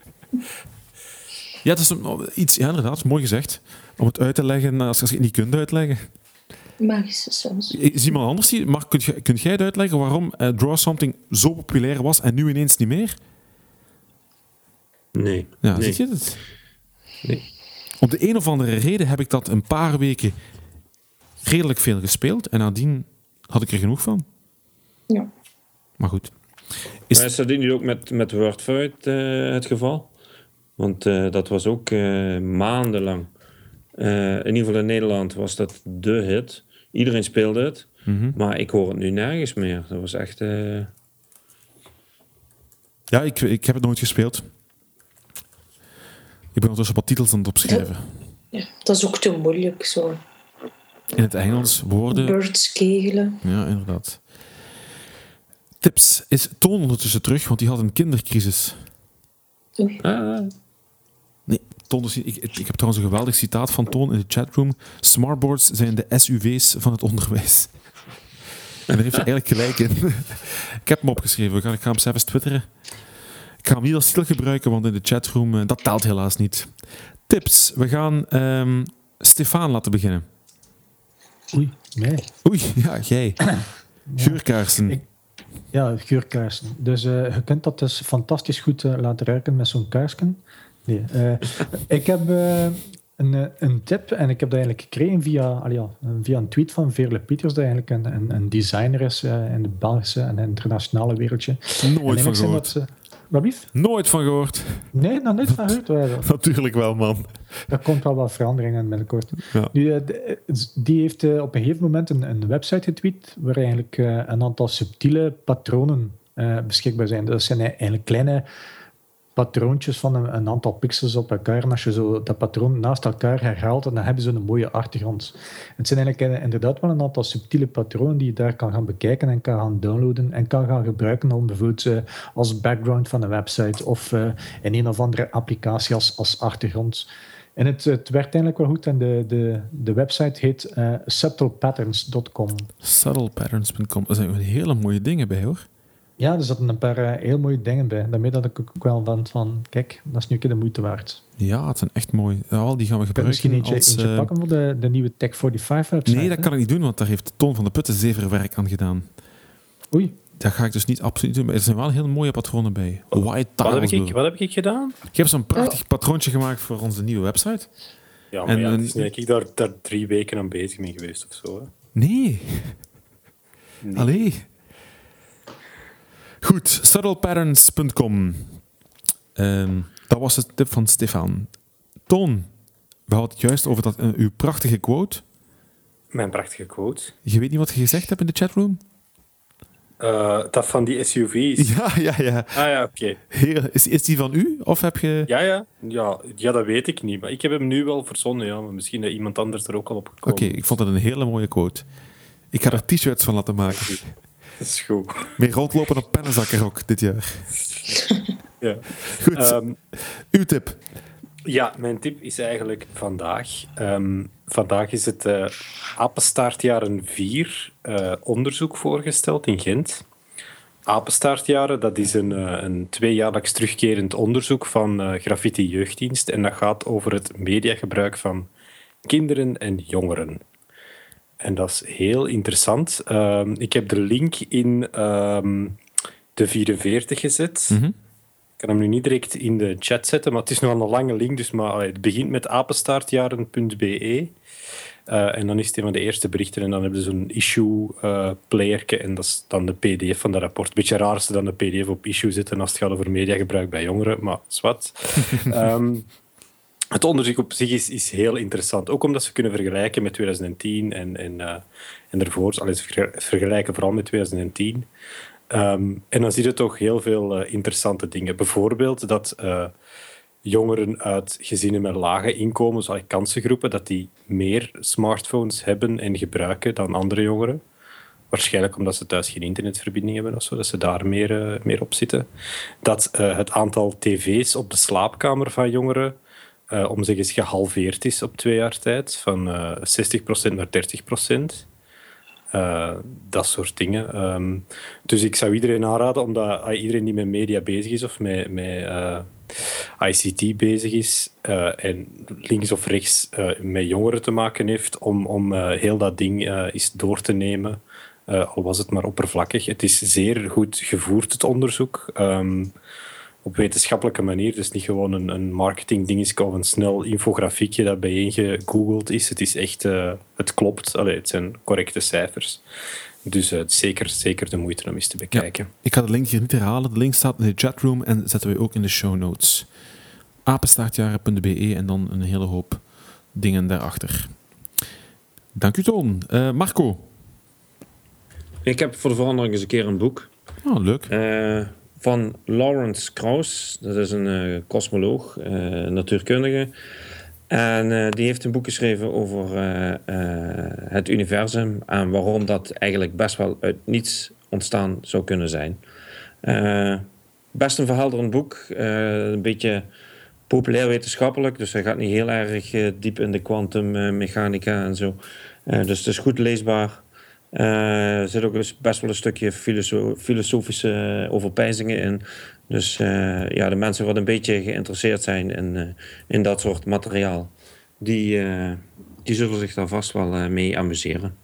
Ja, dat is een, iets, ja, inderdaad, mooi gezegd. Om het uit te leggen, als je het niet kunt uitleggen. Magische saus. Is iemand anders die... Mark, kunt, je, kunt jij het uitleggen waarom uh, Draw Something zo populair was en nu ineens niet meer? Nee. Ja, nee. zie je het? Nee. Om de een of andere reden heb ik dat een paar weken redelijk veel gespeeld en nadien had ik er genoeg van. Ja. Maar goed. Is, maar is dat nu ook met, met Wordfeud uh, het geval? Want uh, dat was ook uh, maandenlang. Uh, in ieder geval in Nederland was dat de hit. Iedereen speelde het. Mm-hmm. Maar ik hoor het nu nergens meer. Dat was echt... Uh... Ja, ik, ik heb het nooit gespeeld. Ik ben ondertussen wat titels aan het opschrijven. Ja, dat is ook te moeilijk, zo. In het Engels, woorden... Birds kegelen. Ja, inderdaad. Tips. Is Toon ondertussen terug, want die had een kindercrisis. Oei. Ah, Nee, Toon is, ik, ik heb trouwens een geweldig citaat van Toon in de chatroom. Smartboards zijn de S U V's van het onderwijs. En daar heeft hij eigenlijk gelijk in. Ik heb hem opgeschreven. Ik ga, ik ga hem zelfs twitteren. Ik ga hem niet als titel gebruiken, want in de chatroom, uh, dat telt helaas niet. Tips. We gaan um, Stefan laten beginnen. Oei, mij. Oei, ja, jij. Geurkaarsen. Ik, ja, geurkaarsen. Dus uh, je kunt dat dus fantastisch goed uh, laten ruiken met zo'n kaarsken. Nee, uh, ik heb uh, een, een tip en ik heb dat eigenlijk gekregen via, allee, ja, via een tweet van Veerle Pieters, die eigenlijk een, een, een designer is uh, in het Belgische en internationale wereldje. Nooit van gehoord. Dat, uh, wat lief? Nooit van gehoord. Nee, nog nooit van gehoord. Natuurlijk wel, man. Er komt wel wat veranderingen binnenkort. Ja. Die, die heeft op een gegeven moment een, een website getweet waar eigenlijk een aantal subtiele patronen uh, beschikbaar zijn. Dat zijn eigenlijk kleine patroontjes van een, een aantal pixels op elkaar. En als je zo dat patroon naast elkaar herhaalt, dan hebben ze een mooie achtergrond. Het zijn eigenlijk inderdaad wel een aantal subtiele patronen die je daar kan gaan bekijken en kan gaan downloaden en kan gaan gebruiken om bijvoorbeeld uh, als background van een website of uh, in een of andere applicatie als, als achtergrond. En het, het werkt eigenlijk wel goed en de, de, de website heet uh, subtle patterns dot com. subtle patterns dot com. Er zijn hele mooie dingen bij, hoor. Ja, er zaten een paar uh, heel mooie dingen bij. Daarmee dat ik ook wel van, van, kijk, dat is nu een keer de moeite waard. Ja, het zijn echt mooi. Ja, die gaan we gebruiken. Kun je misschien eentje, als, eentje uh... pakken voor de, de nieuwe Tech vijfenveertig website? Nee, dat hè? kan ik niet doen, want daar heeft Toon van de Putten zever werk aan gedaan. Oei. Dat ga ik dus niet absoluut doen. Maar er zijn wel heel mooie patronen bij. White Wat heb, tiles. ik, wat heb ik gedaan? Ik heb zo'n prachtig oh. patroontje gemaakt voor onze nieuwe website. Ja, maar en, ja, het is niet dat ik daar, daar drie weken aan bezig ben geweest of zo. Hè. Nee. nee. Allee. Goed, subtle patterns dot com. Um, dat was de tip van Stefan. Toon, we hadden het juist over dat, uh, uw prachtige quote. Mijn prachtige quote. Je weet niet wat je gezegd hebt in de chatroom? Uh, dat van die S U V's. Ja, ja, ja. Ah ja, oké. Okay. Is, is die van u? Of heb je... Ja, ja, ja, ja, dat weet ik niet. Maar ik heb hem nu wel verzonnen, ja. Maar misschien dat iemand anders er ook al op gekomen. Oké, okay, ik vond het een hele mooie quote. Ik ga er t-shirts van laten maken. Dat is goed. Mee rondlopen op pennenzakken ook dit jaar. Ja. Goed. Um, Uw tip. Ja, mijn tip is eigenlijk vandaag. Um, vandaag is het uh, Apenstaartjaren vier uh, onderzoek voorgesteld in Gent. Apenstaartjaren, dat is een, uh, een tweejaarlijks terugkerend onderzoek van uh, Graffiti Jeugddienst. En dat gaat over het mediagebruik van kinderen en jongeren. En dat is heel interessant. Uh, ik heb de link in um, de vierenveertig gezet. Mm-hmm. Ik kan hem nu niet direct in de chat zetten, maar het is nog een lange link. Dus maar, allee, het begint met apenstaartjaren punt b e. Uh, en dan is het een van de eerste berichten. En dan hebben ze zo'n issue-playerke. Uh, en dat is dan de P D F van dat rapport. Beetje raar als ze dan de P D F op issue zetten als het gaat over mediagebruik bij jongeren. Maar zwart. um, Het onderzoek op zich is, is heel interessant. Ook omdat ze kunnen vergelijken met twintig tien en, en, uh, en daarvoor. Allee, ze vergelijken vooral met twintig tien. Um, en dan zie je toch heel veel uh, interessante dingen. Bijvoorbeeld dat uh, jongeren uit gezinnen met lage inkomens, allee, kansengroepen, dat die meer smartphones hebben en gebruiken dan andere jongeren. Waarschijnlijk omdat ze thuis geen internetverbinding hebben of zo, dat ze daar meer, uh, meer op zitten. Dat uh, het aantal tv's op de slaapkamer van jongeren Uh, om zeg eens gehalveerd is op twee jaar tijd, van uh, zestig procent naar dertig procent. Uh, dat soort dingen. Um, dus ik zou iedereen aanraden, omdat uh, iedereen die met media bezig is of met, met uh, I C T bezig is uh, en links of rechts uh, met jongeren te maken heeft, om, om uh, heel dat ding uh, eens door te nemen. Uh, al was het maar oppervlakkig. Het is zeer goed gevoerd, het onderzoek. Um, op wetenschappelijke manier. Dus niet gewoon een, een marketingdingetje of een snel infografiekje dat bijeen gegoogeld is. Het is echt... Uh, het klopt. Allee, het zijn correcte cijfers. Dus uh, zeker, zeker de moeite om eens te bekijken. Ja, ik ga de link hier niet herhalen. De link staat in de chatroom en zetten we ook in de show notes. apenstaartjaren punt b e en dan een hele hoop dingen daarachter. Dank u, Toon. Uh, Marco? Ik heb voor de verandering eens een keer een boek. Oh, leuk. Uh, van Lawrence Krauss. Dat is een uh, kosmoloog, uh, natuurkundige. En uh, die heeft een boek geschreven over uh, uh, het universum en waarom dat eigenlijk best wel uit niets ontstaan zou kunnen zijn. Uh, best een verhelderend boek, uh, een beetje populair wetenschappelijk, dus hij gaat niet heel erg uh, diep in de kwantummechanica en zo. Uh, dus het is goed leesbaar. Uh, er zit ook best wel een stukje filoso- filosofische overpeinzingen in. Dus uh, ja, de mensen wat een beetje geïnteresseerd zijn in, uh, in dat soort materiaal, die, uh, die zullen zich daar vast wel uh, mee amuseren.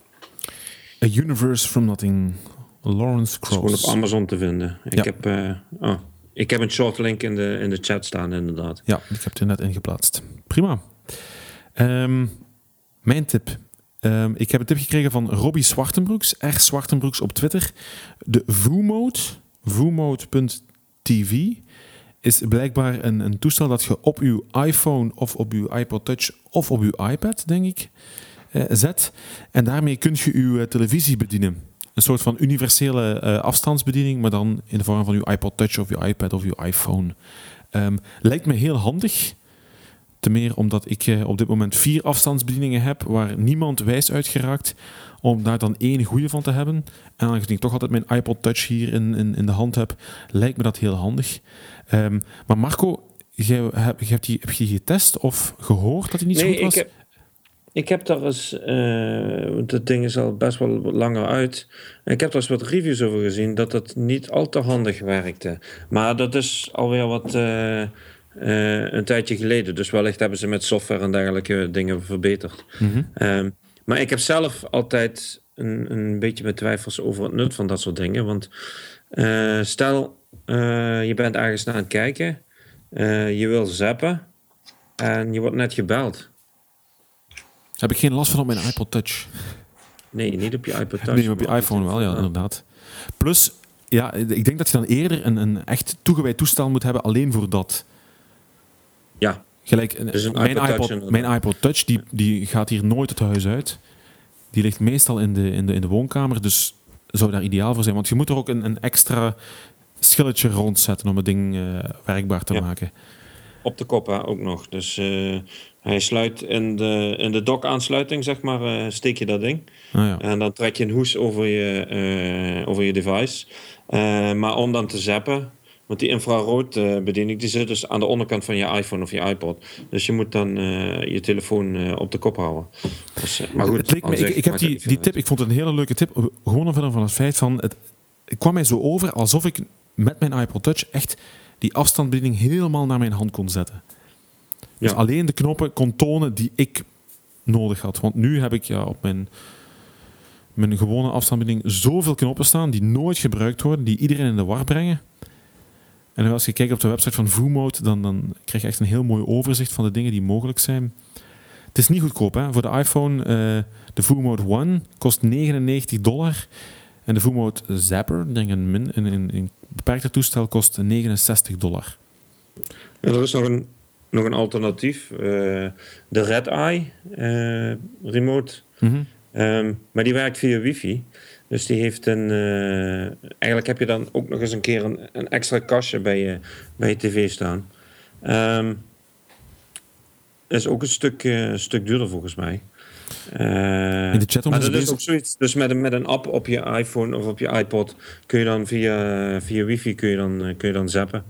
A Universe from Nothing, Lawrence Krauss. Het is gewoon op Amazon te vinden. Ik, ja. heb, uh, oh, ik heb een short link in de, in de chat staan, inderdaad. Ja, ik heb het er net ingeplaatst. Prima. Um, mijn tip. Um, ik heb een tip gekregen van Robbie Zwartenbroeks, R. Zwartenbroeks op Twitter. De VooMode, voomode punt t v, is blijkbaar een, een toestel dat je op je iPhone of op je iPod Touch of op je iPad, denk ik, eh, zet. En daarmee kun je je uh, televisie bedienen. Een soort van universele uh, afstandsbediening, maar dan in de vorm van je iPod Touch of je iPad of je iPhone. Um, lijkt me heel handig. Te meer omdat ik uh, op dit moment vier afstandsbedieningen heb waar niemand wijs uit geraakt om daar dan één goede van te hebben. En aangezien ik toch altijd mijn iPod Touch hier in, in, in de hand heb, lijkt me dat heel handig. Um, maar Marco, jij, heb, hebt die, heb je die getest of gehoord dat hij niet nee, zo goed was? Ik heb, ik heb daar eens... Uh, dat ding is al best wel langer uit. En ik heb daar eens wat reviews over gezien dat het niet al te handig werkte. Maar dat is alweer wat... Uh, Uh, een tijdje geleden. Dus wellicht hebben ze met software en dergelijke dingen verbeterd. Mm-hmm. Um, maar ik heb zelf altijd een, een beetje mijn twijfels over het nut van dat soort dingen. Want uh, stel, uh, je bent ergens naar aan het kijken. Uh, je wil zappen. En je wordt net gebeld. Heb ik geen last van op mijn iPod Touch. Nee, niet op je iPod Touch. Nee, op je iPhone wel, ja, inderdaad. Plus, ja, ik denk dat je dan eerder een, een echt toegewijd toestel moet hebben alleen voor dat. Ja. Gelijk, dus mijn, iPod iPod, Touch mijn iPod Touch die, die gaat hier nooit het huis uit. Die ligt meestal in de, in de, in de woonkamer, dus zou daar ideaal voor zijn. Want je moet er ook een, een extra schilletje rondzetten om het ding uh, werkbaar te ja. maken. Op de kop hè, ook nog. Dus uh, hij sluit in de, in de dock-aansluiting, zeg maar, uh, steek je dat ding. Ah, ja. En dan trek je een hoes over je, uh, over je device. Uh, maar om dan te zappen... Want die infraroodbediening die zit dus aan de onderkant van je iPhone of je iPod. Dus je moet dan uh, je telefoon uh, op de kop houden. Dus, uh, maar goed, het leek me, ik, ik heb die, die tip, ik vond het een hele leuke tip. Gewoon omwille van het feit van... Het, het kwam mij zo over alsof ik met mijn iPod Touch echt die afstandsbediening helemaal naar mijn hand kon zetten. Dus ja. alleen de knoppen kon tonen die ik nodig had. Want nu heb ik ja, op mijn... mijn gewone afstandsbediening zoveel knoppen staan die nooit gebruikt worden, die iedereen in de war brengen. En als je kijkt op de website van VooMode, dan, dan krijg je echt een heel mooi overzicht van de dingen die mogelijk zijn. Het is niet goedkoop, hè. Voor de iPhone, uh, de VooMode One kost negenennegentig dollar. En de VooMode Zapper, ik denk een, min, een, een, een beperkte toestel, kost negenenzestig dollar. Ja, er is nog een, nog een alternatief. Uh, de Red Eye uh, remote. Mm-hmm. Um, maar die werkt via wifi. Dus die heeft een... Uh, eigenlijk heb je dan ook nog eens een keer een, een extra kastje bij je, bij je tv staan. Um, is ook een stuk, uh, stuk duurder volgens mij. Uh, In de chatroom maar is dat is bezig... ook zoiets. Dus met een, met een app op je iPhone of op je iPod kun je dan via, via wifi kun je dan, uh, kun je dan zappen.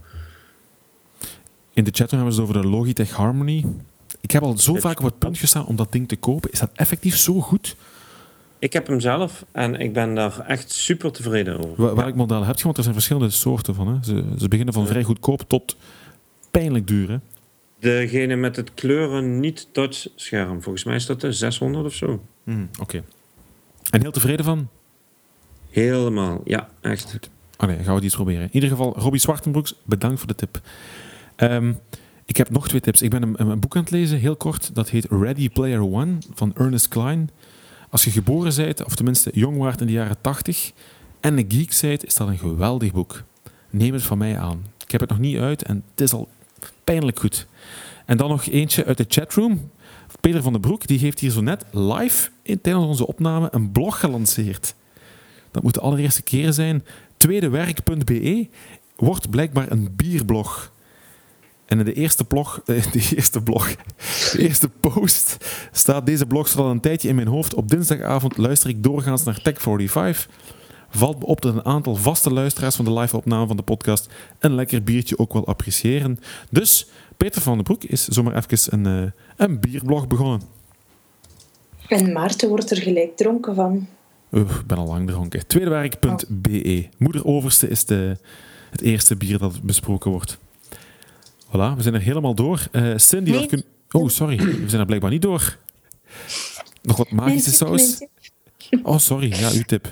In de chatroom hebben ze het over de Logitech Harmony. Ik heb al zo vaak op het punt gestaan om dat ding te kopen. Is dat effectief zo goed? Ik heb hem zelf en ik ben daar echt super tevreden over. Waar, welk model heb je? Want er zijn verschillende soorten van. Hè? Ze, ze beginnen van vrij goedkoop tot pijnlijk duur. Hè? Degene met het kleuren niet-touch scherm. Volgens mij is dat de zeshonderd of zo. Mm, Oké. Okay. En heel tevreden van? Helemaal, ja, echt. Goed. Allee, gaan we die eens proberen. In ieder geval, Robbie Zwartenbroeks, bedankt voor de tip. Um, ik heb nog twee tips. Ik ben een, een boek aan het lezen, heel kort. Dat heet Ready Player One van Ernest Cline. Als je geboren bent, of tenminste jong waart in de jaren tachtig, en een geek bent, is dat een geweldig boek. Neem het van mij aan. Ik heb het nog niet uit en het is al pijnlijk goed. En dan nog eentje uit de chatroom. Peter van den Broek, die heeft hier zo net live in, tijdens onze opname een blog gelanceerd. Dat moet de allereerste keer zijn. tweedewerk punt be. wordt blijkbaar een bierblog. En in de eerste blog, de eerste blog, de eerste post staat: deze blog staat al een tijdje in mijn hoofd. Op dinsdagavond luister ik doorgaans naar Tech vijfenveertig. Valt me op dat een aantal vaste luisteraars van de live-opname van de podcast een lekker biertje ook wel appreciëren. Dus Peter van den Broek is zomaar even een, uh, een bierblog begonnen. En Maarten wordt er gelijk dronken van. Uh, ik ben al lang dronken. Tweedewerk punt b e. Moeder Overste is de, het eerste bier dat besproken wordt. Voilà, we zijn er helemaal door. Uh, Cindy, nee. wat kun... Oh, sorry. We zijn er blijkbaar niet door. Nog wat magische saus? Oh, sorry. Ja, uw tip.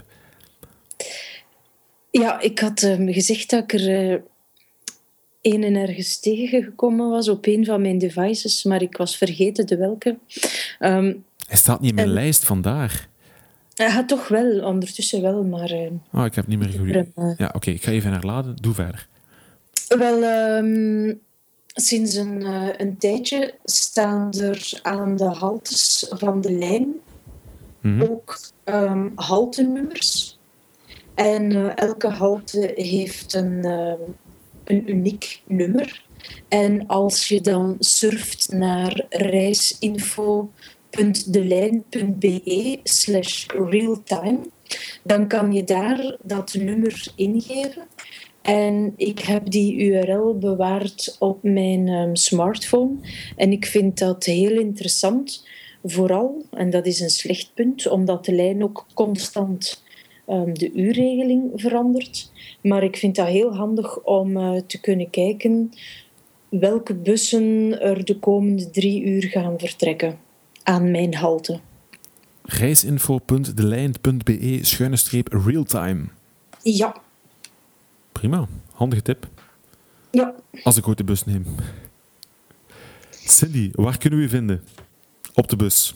Ja, ik had um, gezegd dat ik er uh, een en ergens tegengekomen was op een van mijn devices, maar ik was vergeten de welke. Um, Hij staat niet in mijn en... lijst, vandaar. Hij gaat toch wel, ondertussen wel, maar... Uh, oh, ik heb niet meer goed. Uh... Ja, oké. Okay, ik ga even herladen. Doe verder. Wel, um, sinds een, uh, een tijdje staan er aan de haltes van de lijn mm-hmm. ook um, haltenummers. En uh, elke halte heeft een, uh, een uniek nummer. En als je dan surft naar reisinfo punt delijn punt b e slash realtime, dan kan je daar dat nummer ingeven. En ik heb die U R L bewaard op mijn um, smartphone. En ik vind dat heel interessant. Vooral, en dat is een slecht punt, omdat de lijn ook constant um, de uurregeling verandert. Maar ik vind dat heel handig om uh, te kunnen kijken welke bussen er de komende drie uur gaan vertrekken aan mijn halte. reisinfo punt delijn punt b e schuine streep realtime. Ja. Prima, handige tip. Ja. Als ik ooit de bus neem. Cindy, waar kunnen we je vinden? Op de bus.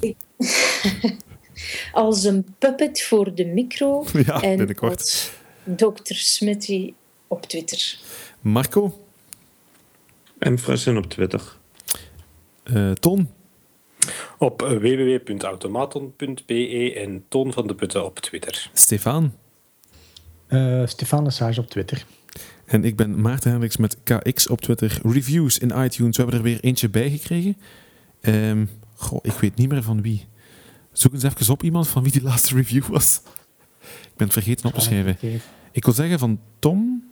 Als een puppet voor de micro. Ja, en binnenkort. Als dokter Smitty op Twitter. Marco? En Fressen op Twitter. Uh, Ton? Op w w w punt automaton punt b e en Ton van de Putten op Twitter. Stefan? Uh, Stefan Lesage op Twitter. En ik ben Maarten Hendricks met K X op Twitter. Reviews in iTunes. We hebben er weer eentje bij gekregen. Um, goh, ik weet niet meer van wie. Zoek eens even op iemand van wie die laatste review was. Ik ben het vergeten op te schrijven. Ik wil zeggen van Tom...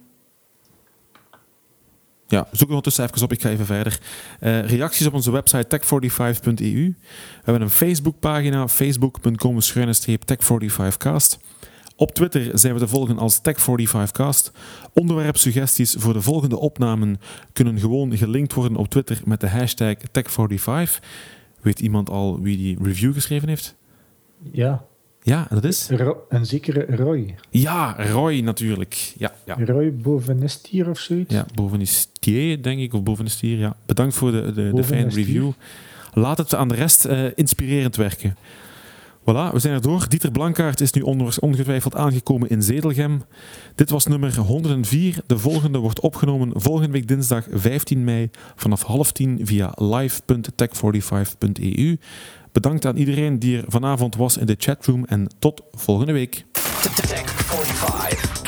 Ja, zoek er ondertussen even op. Ik ga even verder. Uh, reacties op onze website tech vijfenveertig punt e u. We hebben een Facebookpagina, facebook punt com schuine streep tech vijfenveertig cast. Op Twitter zijn we te volgen als tech vijfenveertig cast. Onderwerpsuggesties voor de volgende opnamen kunnen gewoon gelinkt worden op Twitter met de hashtag tech vijfenveertig. Weet iemand al wie die review geschreven heeft? Ja. Ja, en dat is? Ro- een zekere Roy. Ja, Roy natuurlijk. Ja, ja. Roy Bovenestier of zoiets? Ja, Bovenestier, denk ik, of Bovenestier. Ja. Bedankt voor de, de, de fijne review. Laat het aan de rest uh, inspirerend werken. Voilà, we zijn er door. Dieter Blankaert is nu ongetwijfeld aangekomen in Zedelgem. Dit was nummer honderdvier. De volgende wordt opgenomen volgende week dinsdag vijftien mei vanaf half tien via live punt tech vijfenveertig punt e u. Bedankt aan iedereen die er vanavond was in de chatroom en tot volgende week. Tech vijfenveertig.